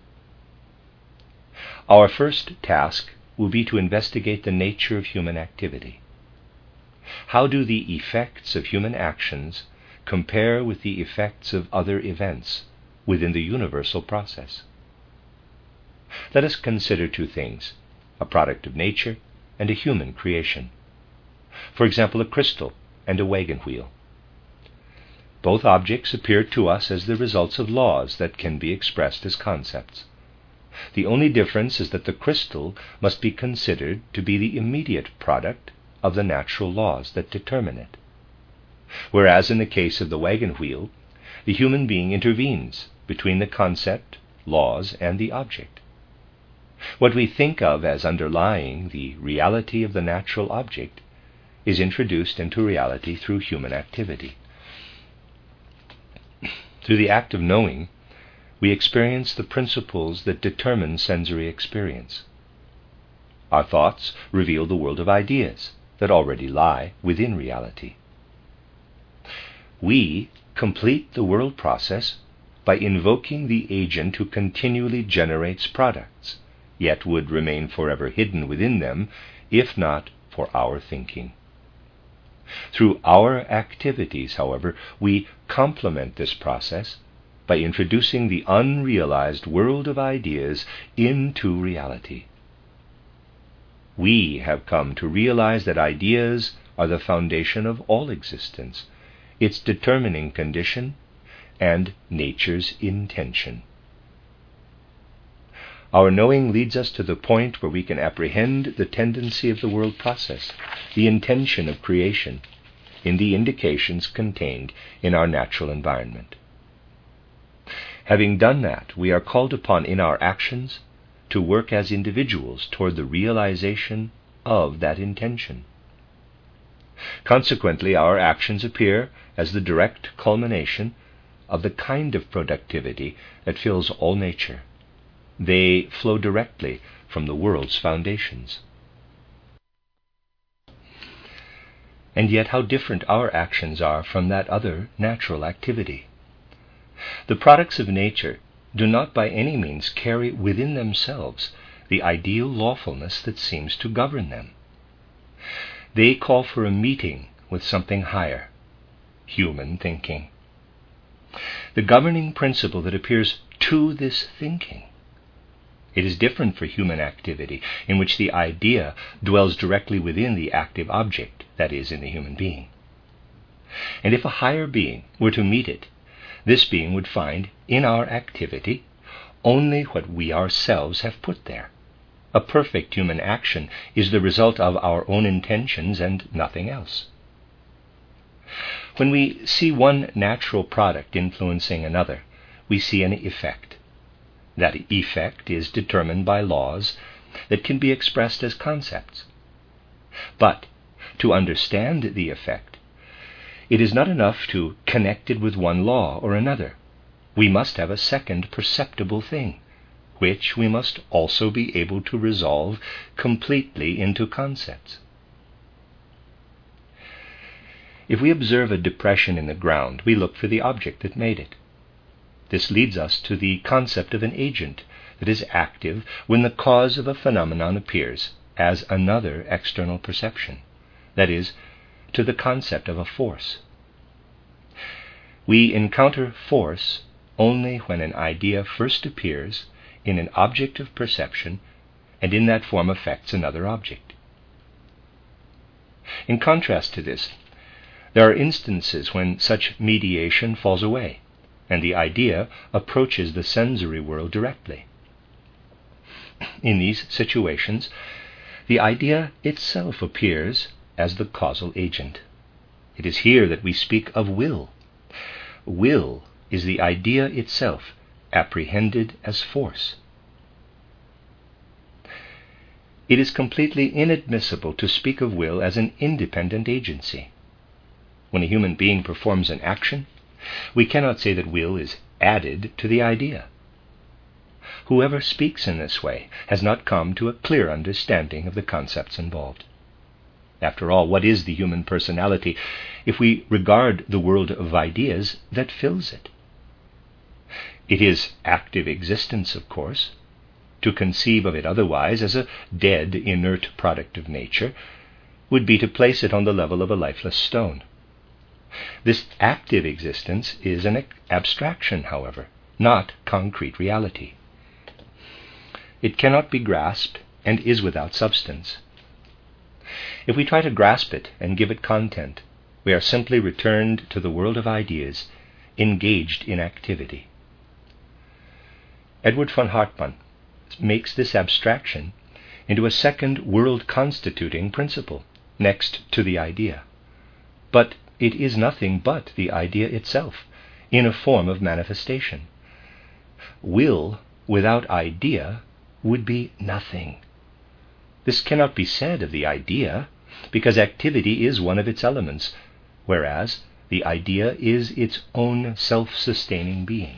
Our first task will be to investigate the nature of human activity. How do the effects of human actions compare with the effects of other events within the universal process? Let us consider two things, a product of nature and a human creation. For example, a crystal and a wagon wheel. Both objects appear to us as the results of laws that can be expressed as concepts. The only difference is that the crystal must be considered to be the immediate product of the natural laws that determine it. Whereas in the case of the wagon wheel, the human being intervenes between the concept, laws, and the object. What we think of as underlying the reality of the natural object is introduced into reality through human activity. Through the act of knowing, we experience the principles that determine sensory experience. Our thoughts reveal the world of ideas that already lie within reality. We complete the world process by invoking the agent who continually generates products, yet would remain forever hidden within them if not for our thinking. Through our activities, however, we complement this process by introducing the unrealized world of ideas into reality. We have come to realize that ideas are the foundation of all existence, its determining condition, and nature's intention. Our knowing leads us to the point where we can apprehend the tendency of the world process, the intention of creation, in the indications contained in our natural environment. Having done that, we are called upon in our actions to work as individuals toward the realization of that intention. Consequently, our actions appear as the direct culmination of the kind of productivity that fills all nature. They flow directly from the world's foundations. And yet how different our actions are from that other natural activity. The products of nature do not by any means carry within themselves the ideal lawfulness that seems to govern them. They call for a meeting with something higher, human thinking. The governing principle that appears to this thinking. It is different for human activity, in which the idea dwells directly within the active object, that is, in the human being. And if a higher being were to meet it, this being would find in our activity only what we ourselves have put there. A perfect human action is the result of our own intentions and nothing else. When we see one natural product influencing another, we see an effect. That effect is determined by laws that can be expressed as concepts. But to understand the effect, it is not enough to connect it with one law or another. We must have a second perceptible thing, which we must also be able to resolve completely into concepts. If we observe a depression in the ground, we look for the object that made it. This leads us to the concept of an agent that is active when the cause of a phenomenon appears as another external perception, that is, to the concept of a force. We encounter force only when an idea first appears in an object of perception and in that form affects another object. In contrast to this, there are instances when such mediation falls away and the idea approaches the sensory world directly. In these situations, the idea itself appears as the causal agent. It is here that we speak of will. Will is the idea itself apprehended as force. It is completely inadmissible to speak of will as an independent agency. When a human being performs an action, we cannot say that will is added to the idea. Whoever speaks in this way has not come to a clear understanding of the concepts involved. After all, what is the human personality if we regard the world of ideas that fills it? It is active existence, of course. To conceive of it otherwise, as a dead, inert product of nature, would be to place it on the level of a lifeless stone. This active existence is an abstraction, however, not concrete reality. It cannot be grasped and is without substance. If we try to grasp it and give it content, we are simply returned to the world of ideas, engaged in activity. Edward von Hartmann makes this abstraction into a second world-constituting principle, next to the idea. But it is nothing but the idea itself, in a form of manifestation. Will without idea would be nothing. This cannot be said of the idea, because activity is one of its elements, whereas the idea is its own self-sustaining being.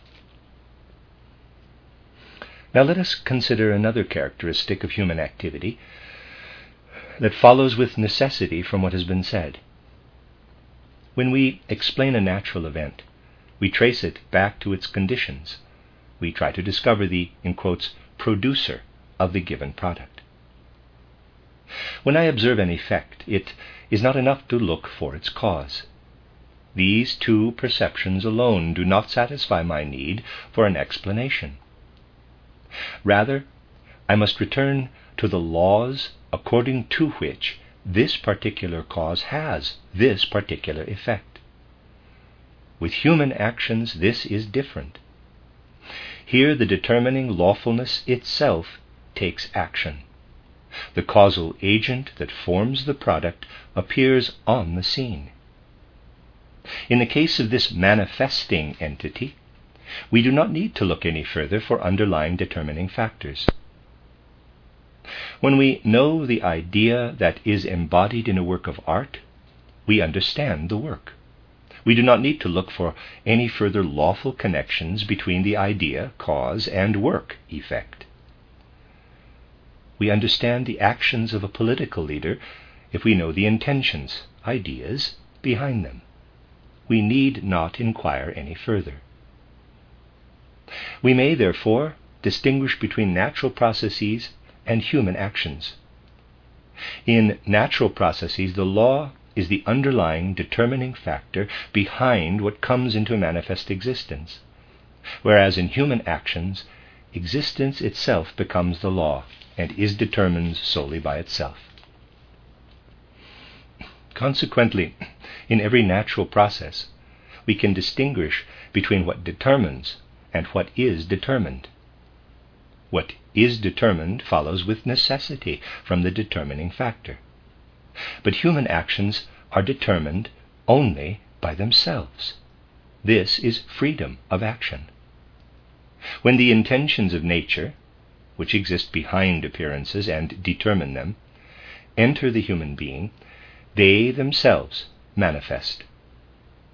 Now let us consider another characteristic of human activity that follows with necessity from what has been said. When we explain a natural event, we trace it back to its conditions. We try to discover the, in quotes, producer of the given product. When I observe an effect, it is not enough to look for its cause. These two perceptions alone do not satisfy my need for an explanation. Rather, I must return to the laws according to which this particular cause has this particular effect. With human actions, this is different. Here the determining lawfulness itself takes action. The causal agent that forms the product appears on the scene. In the case of this manifesting entity, we do not need to look any further for underlying determining factors. When we know the idea that is embodied in a work of art, we understand the work. We do not need to look for any further lawful connections between the idea, cause, and work, effect. We understand the actions of a political leader if we know the intentions, ideas, behind them. We need not inquire any further. We may, therefore, distinguish between natural processes and human actions. In natural processes, the law is the underlying determining factor behind what comes into manifest existence, whereas in human actions, existence itself becomes the law and is determined solely by itself. Consequently, in every natural process, we can distinguish between what determines and what is determined. What is determined follows with necessity from the determining factor. But human actions are determined only by themselves. This is freedom of action. When the intentions of nature, which exist behind appearances and determine them, enter the human being, they themselves manifest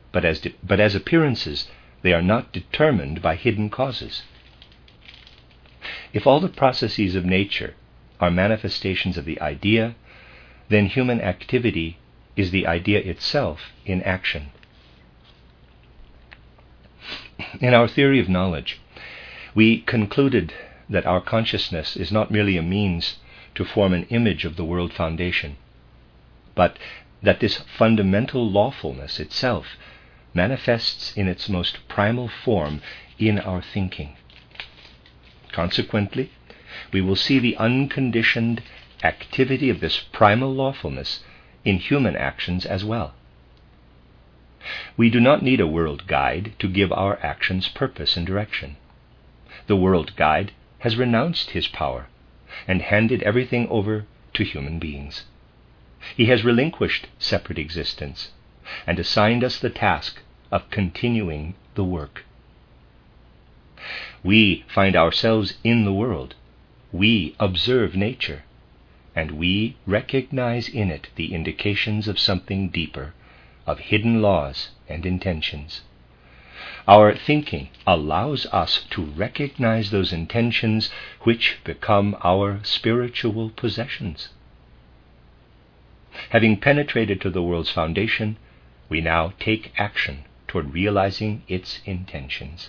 but as, de- but as appearances, they are not determined by hidden causes. If all the processes of nature are manifestations of the idea, then human activity is the idea itself in action. In our theory of knowledge, we concluded that our consciousness is not merely a means to form an image of the world foundation, but that this fundamental lawfulness itself manifests in its most primal form in our thinking. Consequently, we will see the unconditioned activity of this primal lawfulness in human actions as well. We do not need a world guide to give our actions purpose and direction. The world guide has renounced his power and handed everything over to human beings. He has relinquished separate existence and assigned us the task of continuing the work. We find ourselves in the world. We observe nature, and we recognize in it the indications of something deeper, of hidden laws and intentions. Our thinking allows us to recognize those intentions which become our spiritual possessions. Having penetrated to the world's foundation, we now take action toward realizing its intentions.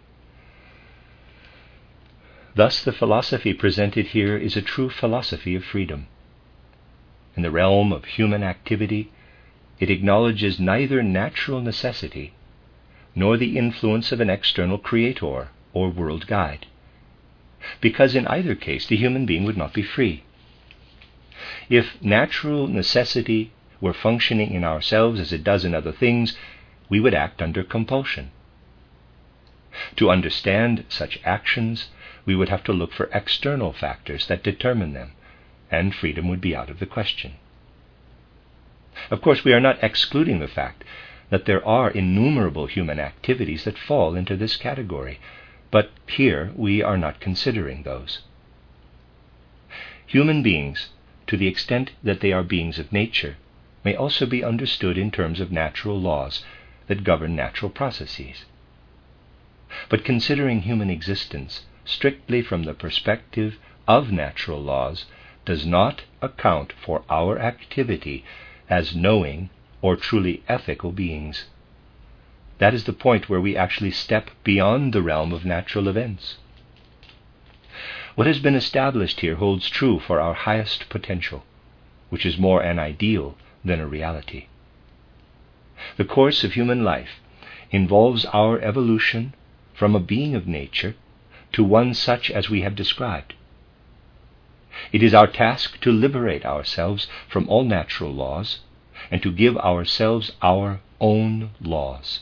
Thus, the philosophy presented here is a true philosophy of freedom. In the realm of human activity, it acknowledges neither natural necessity nor the influence of an external creator or world guide, because in either case the human being would not be free. If natural necessity were functioning in ourselves as it does in other things, we would act under compulsion. To understand such actions, we would have to look for external factors that determine them, and freedom would be out of the question. Of course, we are not excluding the fact that there are innumerable human activities that fall into this category, but here we are not considering those. Human beings, to the extent that they are beings of nature, may also be understood in terms of natural laws that govern natural processes. But considering human existence strictly from the perspective of natural laws does not account for our activity as knowing or truly ethical beings. That is the point where we actually step beyond the realm of natural events. What has been established here holds true for our highest potential, which is more an ideal than a reality. The course of human life involves our evolution from a being of nature to one such as we have described. It is our task to liberate ourselves from all natural laws and to give ourselves our own laws.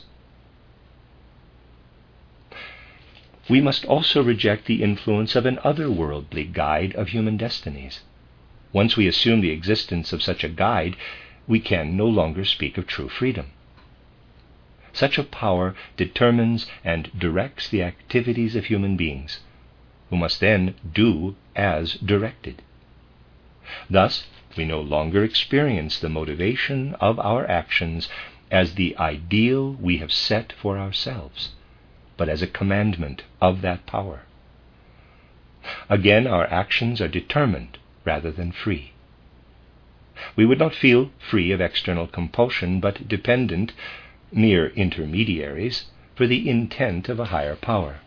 We must also reject the influence of an otherworldly guide of human destinies. Once we assume the existence of such a guide, we can no longer speak of true freedom. Such a power determines and directs the activities of human beings, who must then do as directed. Thus, we no longer experience the motivation of our actions as the ideal we have set for ourselves, but as a commandment of that power. Again, our actions are determined rather than free. We would not feel free of external compulsion, but dependent, mere intermediaries, for the intent of a higher power.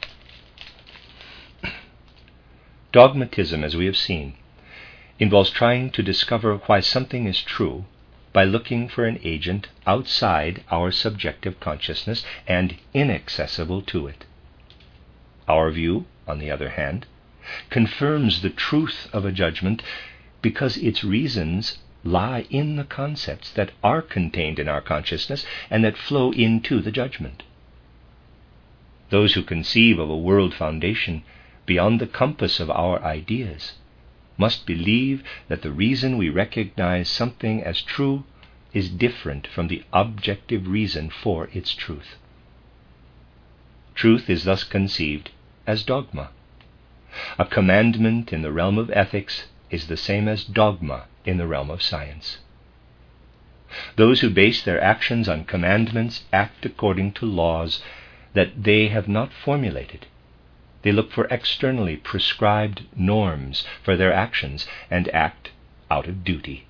Dogmatism, as we have seen, involves trying to discover why something is true by looking for an agent outside our subjective consciousness and inaccessible to it. Our view, on the other hand, confirms the truth of a judgment because its reasons lie in the concepts that are contained in our consciousness and that flow into the judgment. Those who conceive of a world foundation beyond the compass of our ideas must believe that the reason we recognize something as true is different from the objective reason for its truth. Truth is thus conceived as dogma. A commandment in the realm of ethics is the same as dogma in the realm of science. Those who base their actions on commandments act according to laws that they have not formulated. They look for externally prescribed norms for their actions and act out of duty.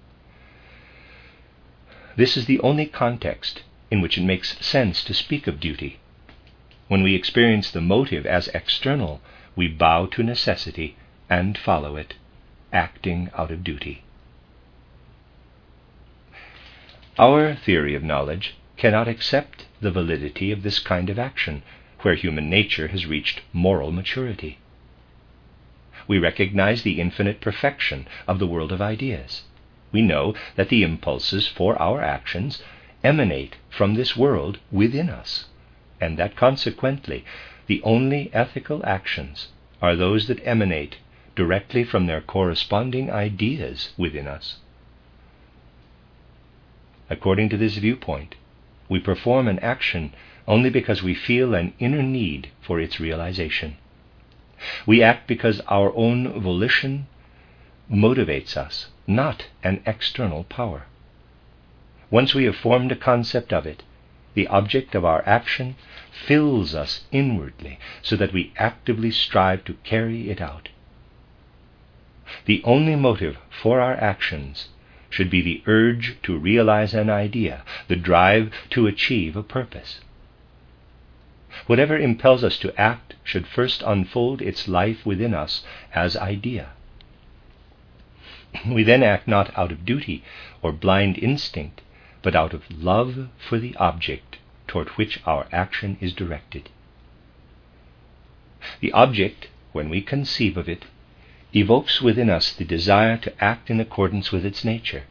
This is the only context in which it makes sense to speak of duty. When we experience the motive as external, we bow to necessity and follow it, acting out of duty. Our theory of knowledge cannot accept the validity of this kind of action, where human nature has reached moral maturity. We recognize the infinite perfection of the world of ideas. We know that the impulses for our actions emanate from this world within us, and that consequently the only ethical actions are those that emanate directly from their corresponding ideas within us. According to this viewpoint, we perform an action only because we feel an inner need for its realization. We act because our own volition motivates us, not an external power. Once we have formed a concept of it, the object of our action fills us inwardly so that we actively strive to carry it out. The only motive for our actions should be the urge to realize an idea, the drive to achieve a purpose. Whatever impels us to act should first unfold its life within us as idea. We then act not out of duty or blind instinct, but out of love for the object toward which our action is directed. The object, when we conceive of it, evokes within us the desire to act in accordance with its nature.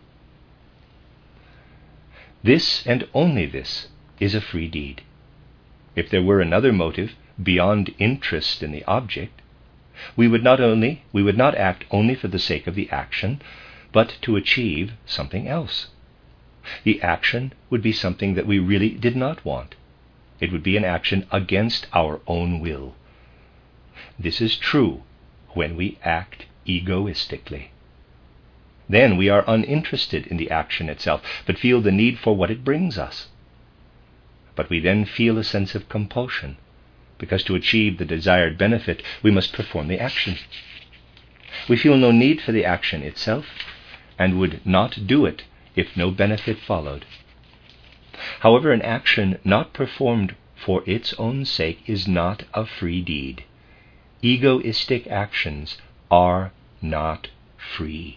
This, and only this, is a free deed. If there were another motive beyond interest in the object, we would not only we would not act only for the sake of the action, but to achieve something else. The action would be something that we really did not want. It would be an action against our own will. This is true when we act egoistically. Then we are uninterested in the action itself, but feel the need for what it brings us. But we then feel a sense of compulsion, because to achieve the desired benefit, we must perform the action. We feel no need for the action itself, and would not do it if no benefit followed. However, an action not performed for its own sake is not a free deed. Egoistic actions are not free.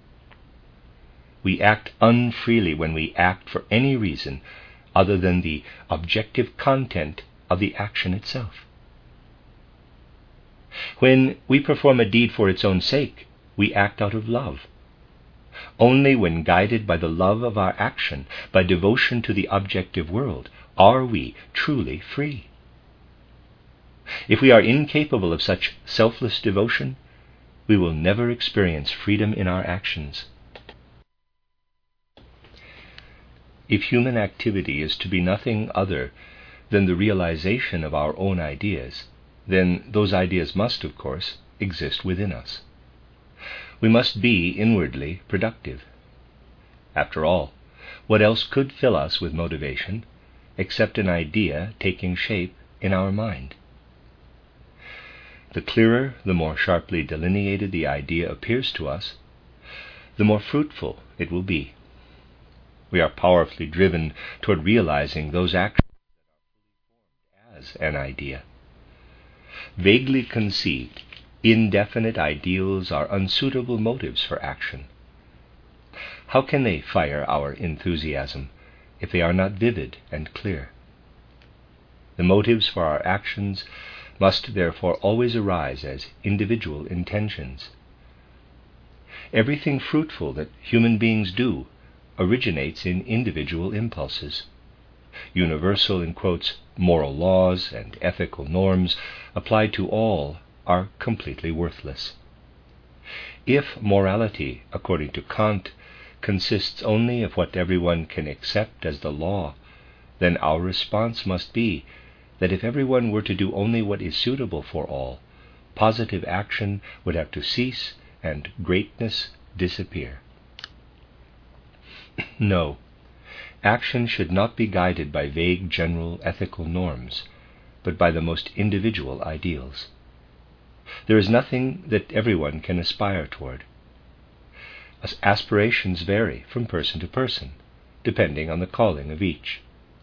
We act unfreely when we act for any reason other than the objective content of the action itself. When we perform a deed for its own sake, we act out of love. Only when guided by the love of our action, by devotion to the objective world, are we truly free. If we are incapable of such selfless devotion, we will never experience freedom in our actions. If human activity is to be nothing other than the realization of our own ideas, then those ideas must, of course, exist within us. We must be inwardly productive. After all, what else could fill us with motivation except an idea taking shape in our mind? The clearer, the more sharply delineated the idea appears to us, the more fruitful it will be. We are powerfully driven toward realizing those actions as an idea. Vaguely conceived, indefinite ideals are unsuitable motives for action. How can they fire our enthusiasm if they are not vivid and clear? The motives for our actions must therefore always arise as individual intentions. Everything fruitful that human beings do originates in individual impulses. Universal, in quotes, moral laws and ethical norms applied to all are completely worthless. If morality, according to Kant, consists only of what everyone can accept as the law, then our response must be that if everyone were to do only what is suitable for all, positive action would have to cease and greatness disappear. No, action should not be guided by vague general ethical norms, but by the most individual ideals. There is nothing that everyone can aspire toward. As aspirations vary from person to person, depending on the calling of each.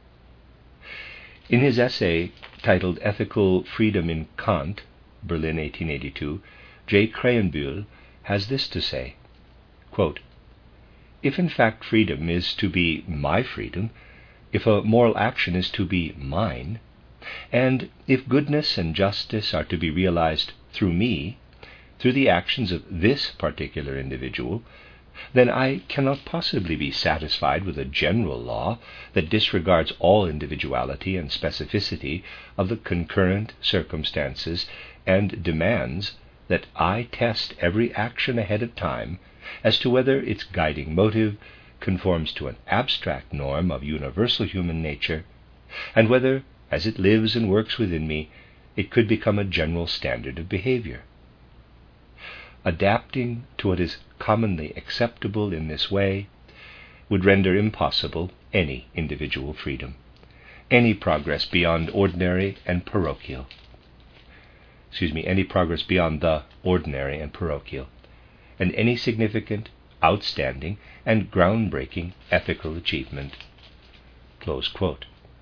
In his essay titled Ethical Freedom in Kant, Berlin eighteen eighty-two, J. Krahenbühl has this to say, quote, "If in fact freedom is to be my freedom, if a moral action is to be mine, and if goodness and justice are to be realized through me, through the actions of this particular individual, then I cannot possibly be satisfied with a general law that disregards all individuality and specificity of the concurrent circumstances and demands that I test every action ahead of time as to whether its guiding motive conforms to an abstract norm of universal human nature, and whether, as it lives and works within me, it could become a general standard of behavior. Adapting to what is commonly acceptable in this way would render impossible any individual freedom, any progress beyond ordinary and parochial. Excuse me, any progress beyond the ordinary and parochial, and any significant, outstanding, and groundbreaking ethical achievement." Close quote.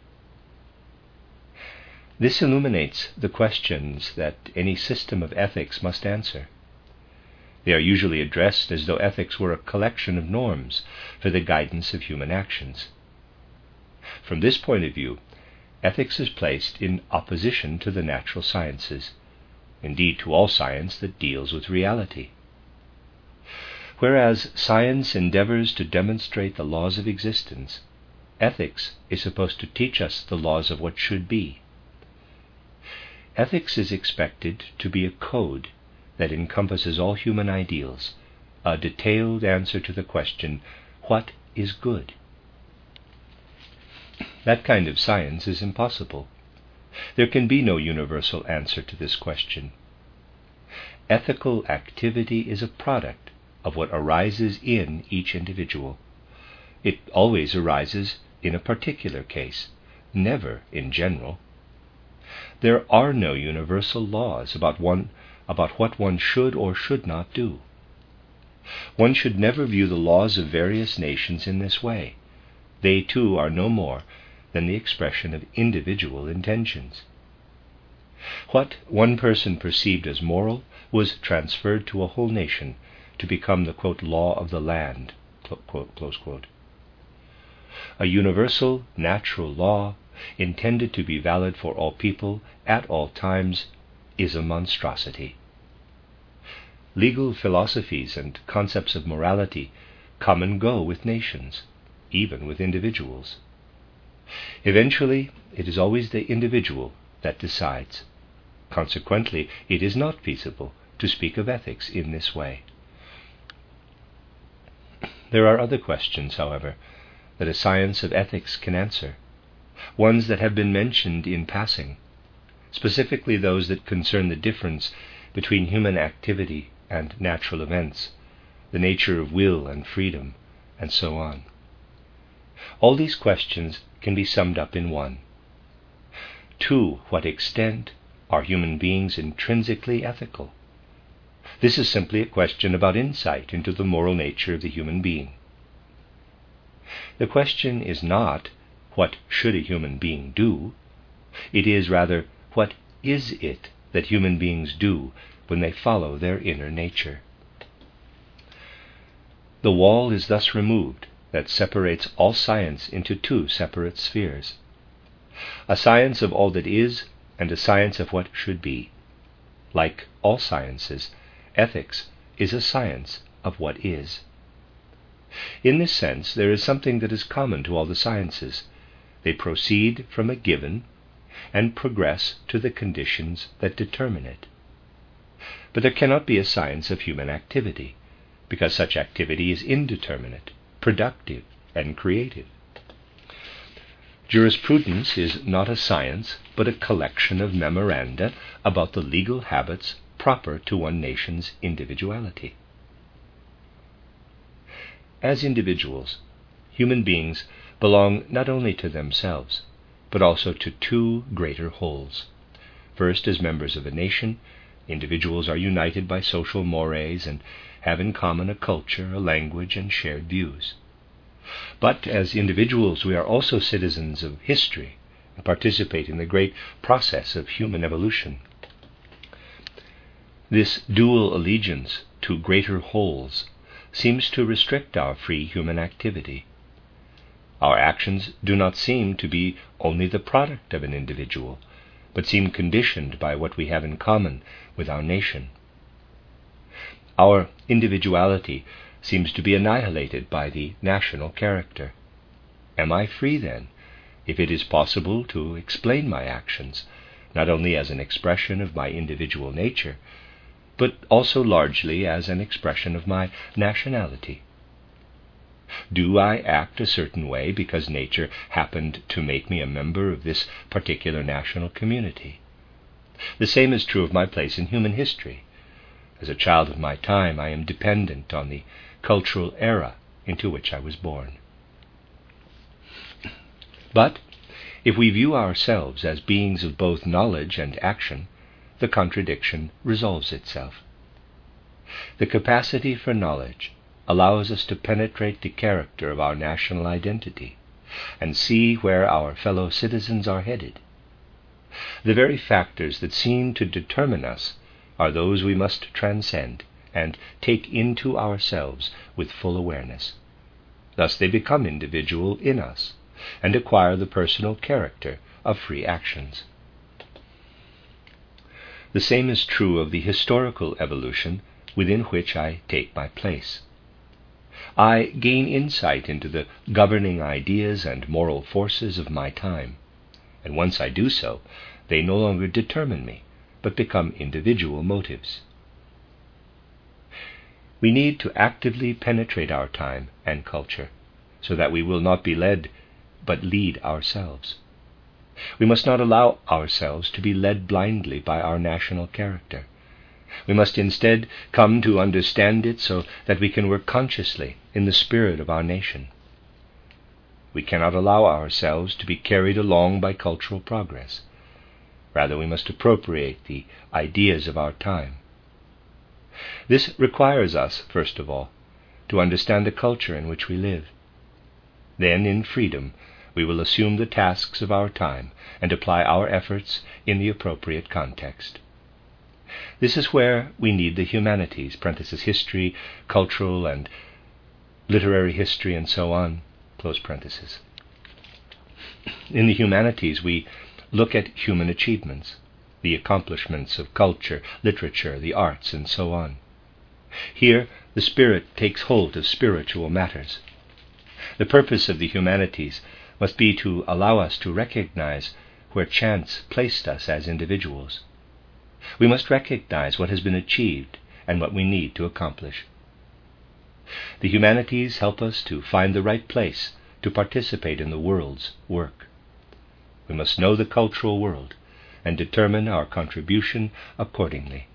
This illuminates the questions that any system of ethics must answer. They are usually addressed as though ethics were a collection of norms for the guidance of human actions. From this point of view, ethics is placed in opposition to the natural sciences, indeed to all science that deals with reality. Whereas science endeavors to demonstrate the laws of existence, ethics is supposed to teach us the laws of what should be. Ethics is expected to be a code that encompasses all human ideals, a detailed answer to the question, what is good? That kind of science is impossible. There can be no universal answer to this question. Ethical activity is a product of what arises in each individual. It always arises in a particular case, never in general. There are no universal laws about one about what one should or should not do. One should never view the laws of various nations in this way. They too are no more than the expression of individual intentions. What one person perceived as moral was transferred to a whole nation to become the, quote, law of the land, quote, close quote. A universal natural law intended to be valid for all people at all times is a monstrosity. Legal philosophies and concepts of morality come and go with nations, even with individuals. Eventually, it is always the individual that decides. Consequently, it is not feasible to speak of ethics in this way. There are other questions, however, that a science of ethics can answer, ones that have been mentioned in passing, specifically those that concern the difference between human activity and natural events, the nature of will and freedom, and so on. All these questions can be summed up in one. To what extent are human beings intrinsically ethical? This is simply a question about insight into the moral nature of the human being. The question is not, what should a human being do? It is rather, what is it that human beings do when they follow their inner nature? The wall is thus removed that separates all science into two separate spheres, a science of all that is and a science of what should be. Like all sciences, ethics is a science of what is. In this sense, there is something that is common to all the sciences. They proceed from a given and progress to the conditions that determine it. But there cannot be a science of human activity, because such activity is indeterminate, productive, and creative. Jurisprudence is not a science, but a collection of memoranda about the legal habits proper to one nation's individuality. As individuals, human beings belong not only to themselves, but also to two greater wholes. First, as members of a nation, individuals are united by social mores and have in common a culture, a language, and shared views. But as individuals, we are also citizens of history and participate in the great process of human evolution. This dual allegiance to greater wholes seems to restrict our free human activity. Our actions do not seem to be only the product of an individual, but seem conditioned by what we have in common with our nation. Our individuality seems to be annihilated by the national character. Am I free, then, if it is possible to explain my actions, not only as an expression of my individual nature, but also largely as an expression of my nationality? Do I act a certain way because nature happened to make me a member of this particular national community? The same is true of my place in human history. As a child of my time, I am dependent on the cultural era into which I was born. But if we view ourselves as beings of both knowledge and action, the contradiction resolves itself. The capacity for knowledge allows us to penetrate the character of our national identity and see where our fellow citizens are headed. The very factors that seem to determine us are those we must transcend and take into ourselves with full awareness. Thus they become individual in us and acquire the personal character of free actions. The same is true of the historical evolution within which I take my place. I gain insight into the governing ideas and moral forces of my time, and once I do so, they no longer determine me, but become individual motives. We need to actively penetrate our time and culture, so that we will not be led, but lead ourselves. We must not allow ourselves to be led blindly by our national character. We must instead come to understand it so that we can work consciously in the spirit of our nation. We cannot allow ourselves to be carried along by cultural progress. Rather, we must appropriate the ideas of our time. This requires us, first of all, to understand the culture in which we live. Then, in freedom, we will assume the tasks of our time and apply our efforts in the appropriate context. This is where we need the humanities, parenthesis, history, cultural and literary history, and so on, close parenthesis. In the humanities, we look at human achievements, the accomplishments of culture, literature, the arts, and so on. Here, the spirit takes hold of spiritual matters. The purpose of the humanities must be to allow us to recognize where chance placed us as individuals. We must recognize what has been achieved and what we need to accomplish. The humanities help us to find the right place to participate in the world's work. We must know the cultural world and determine our contribution accordingly.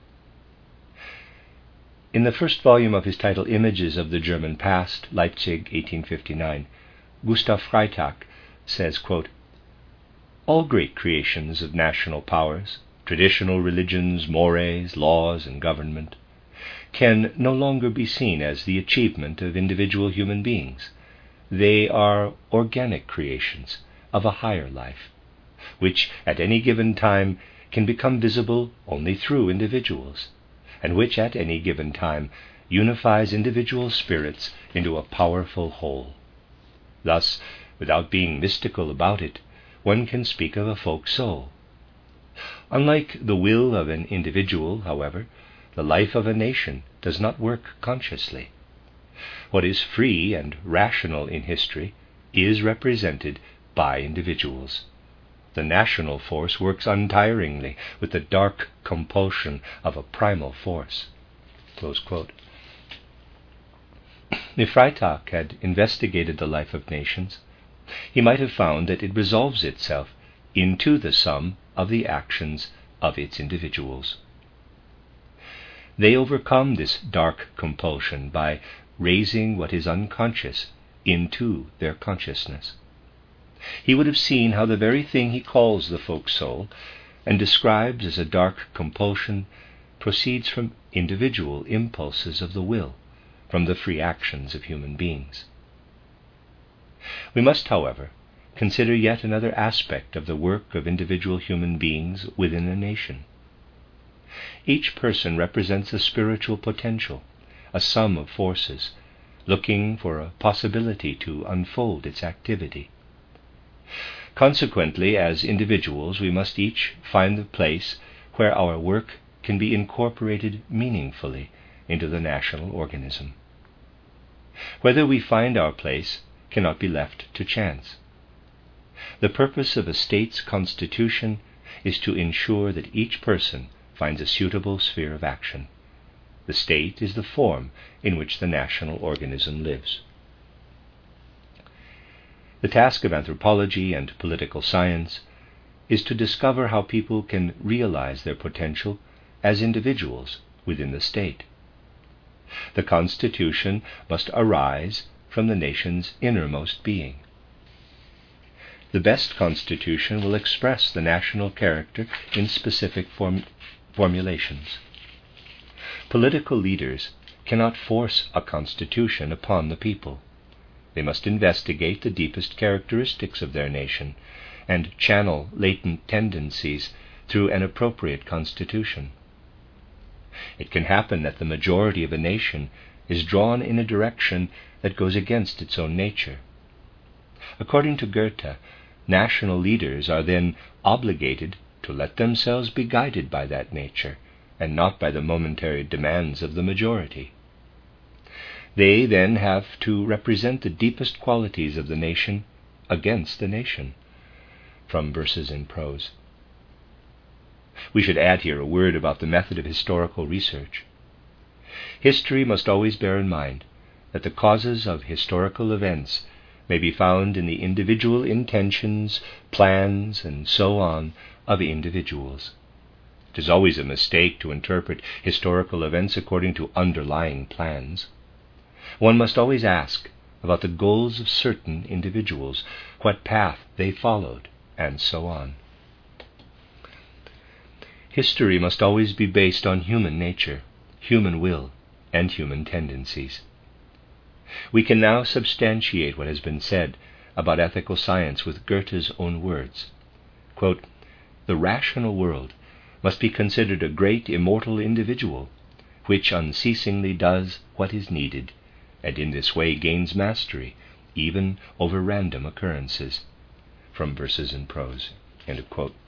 In the first volume of his title, Images of the German Past, Leipzig, eighteen fifty-nine, Gustav Freytag says, quote, "All great creations of national powers, traditional religions, mores, laws, and government, can no longer be seen as the achievement of individual human beings. They are organic creations of a higher life, which at any given time can become visible only through individuals, and which at any given time unifies individual spirits into a powerful whole. Thus, without being mystical about it, one can speak of a folk soul. Unlike the will of an individual, however, the life of a nation does not work consciously. What is free and rational in history is represented by individuals. The national force works untiringly with the dark compulsion of a primal force." Close quote. If Freytag had investigated the life of nations, he might have found that it resolves itself into the sum of the actions of its individuals. They overcome this dark compulsion by raising what is unconscious into their consciousness. He would have seen how the very thing he calls the folk soul, and describes as a dark compulsion, proceeds from individual impulses of the will, from the free actions of human beings. We must, however, consider yet another aspect of the work of individual human beings within a nation. Each person represents a spiritual potential, a sum of forces, looking for a possibility to unfold its activity. Consequently, as individuals, we must each find the place where our work can be incorporated meaningfully into the national organism. Whether we find our place cannot be left to chance. The purpose of a state's constitution is to ensure that each person finds a suitable sphere of action. The state is the form in which the national organism lives. The task of anthropology and political science is to discover how people can realize their potential as individuals within the state. The Constitution must arise from the nation's innermost being. The best constitution will express the national character in specific form- formulations. Political leaders cannot force a constitution upon the people. They must investigate the deepest characteristics of their nation and channel latent tendencies through an appropriate constitution. It can happen that the majority of a nation is drawn in a direction that goes against its own nature. According to Goethe, national leaders are then obligated to let themselves be guided by that nature, and not by the momentary demands of the majority. They then have to represent the deepest qualities of the nation against the nation. From Verses in Prose. We should add here a word about the method of historical research. History must always bear in mind that the causes of historical events may be found in the individual intentions, plans, and so on of individuals. It is always a mistake to interpret historical events according to underlying plans. One must always ask about the goals of certain individuals, what path they followed, and so on. History must always be based on human nature, human will, and human tendencies. We can now substantiate what has been said about ethical science with Goethe's own words. Quote, "The rational world must be considered a great immortal individual, which unceasingly does what is needed, and in this way gains mastery, even over random occurrences." From Verses in Prose. End of quote.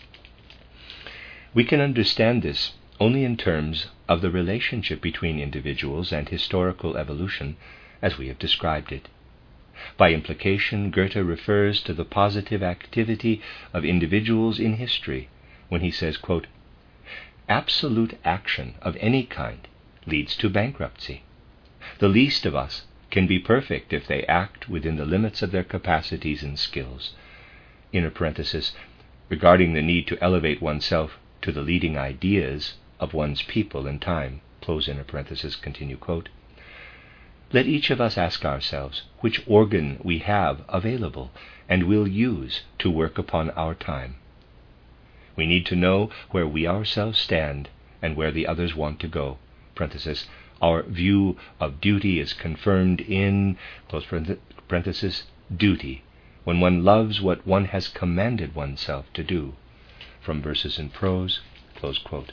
We can understand this only in terms of the relationship between individuals and historical evolution as we have described it. By implication, Goethe refers to the positive activity of individuals in history when he says, quote, "Absolute action of any kind leads to bankruptcy. The least of us can be perfect if they act within the limits of their capacities and skills." Inner parenthesis, regarding the need to elevate oneself to the leading ideas of one's people and time, close inner parenthesis, continue quote. Let each of us ask ourselves which organ we have available and will use to work upon our time. We need to know where we ourselves stand and where the others want to go. Parenthesis, our view of duty is confirmed in, close parenthesis, duty, when one loves what one has commanded oneself to do. From Verses in Prose, close quote.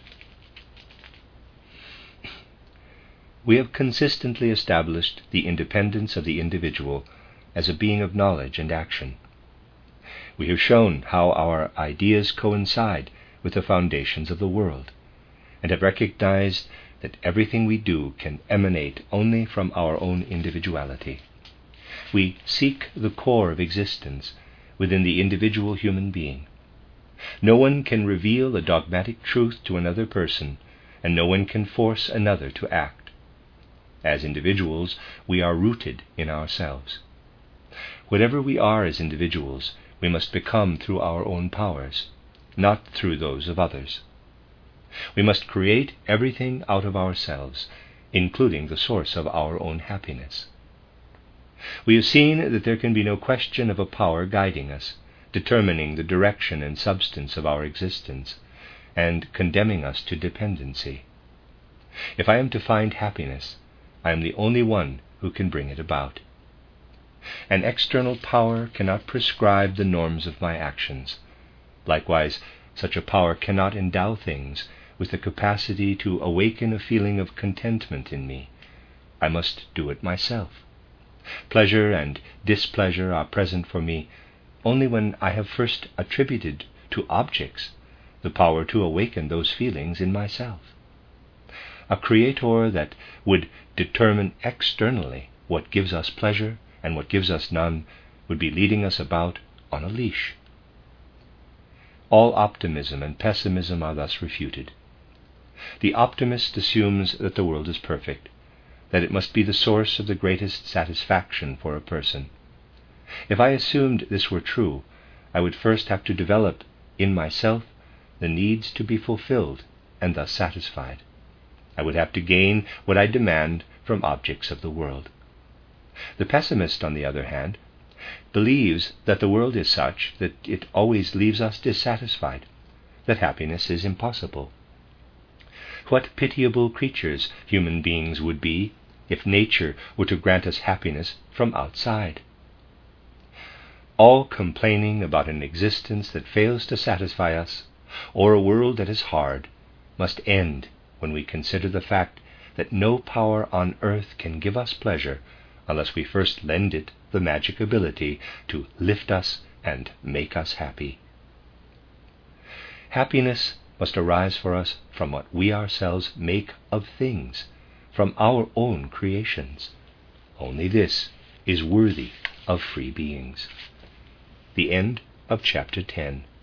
We have consistently established the independence of the individual as a being of knowledge and action. We have shown how our ideas coincide with the foundations of the world, and have recognized that everything we do can emanate only from our own individuality. We seek the core of existence within the individual human being. No one can reveal a dogmatic truth to another person, and no one can force another to act. As individuals, we are rooted in ourselves. Whatever we are as individuals, we must become through our own powers, not through those of others. We must create everything out of ourselves, including the source of our own happiness. We have seen that there can be no question of a power guiding us, determining the direction and substance of our existence, and condemning us to dependency. If I am to find happiness, I am the only one who can bring it about. An external power cannot prescribe the norms of my actions. Likewise, such a power cannot endow things with the capacity to awaken a feeling of contentment in me. I must do it myself. Pleasure and displeasure are present for me only when I have first attributed to objects the power to awaken those feelings in myself. A creator that would determine externally what gives us pleasure and what gives us none would be leading us about on a leash. All optimism and pessimism are thus refuted. The optimist assumes that the world is perfect, that it must be the source of the greatest satisfaction for a person. If I assumed this were true, I would first have to develop in myself the needs to be fulfilled and thus satisfied. I would have to gain what I demand from objects of the world. The pessimist, on the other hand, believes that the world is such that it always leaves us dissatisfied, that happiness is impossible. What pitiable creatures human beings would be if nature were to grant us happiness from outside. All complaining about an existence that fails to satisfy us, or a world that is hard, must end when we consider the fact that no power on earth can give us pleasure unless we first lend it the magic ability to lift us and make us happy. Happiness must arise for us from what we ourselves make of things, from our own creations. Only this is worthy of free beings. The end of chapter ten.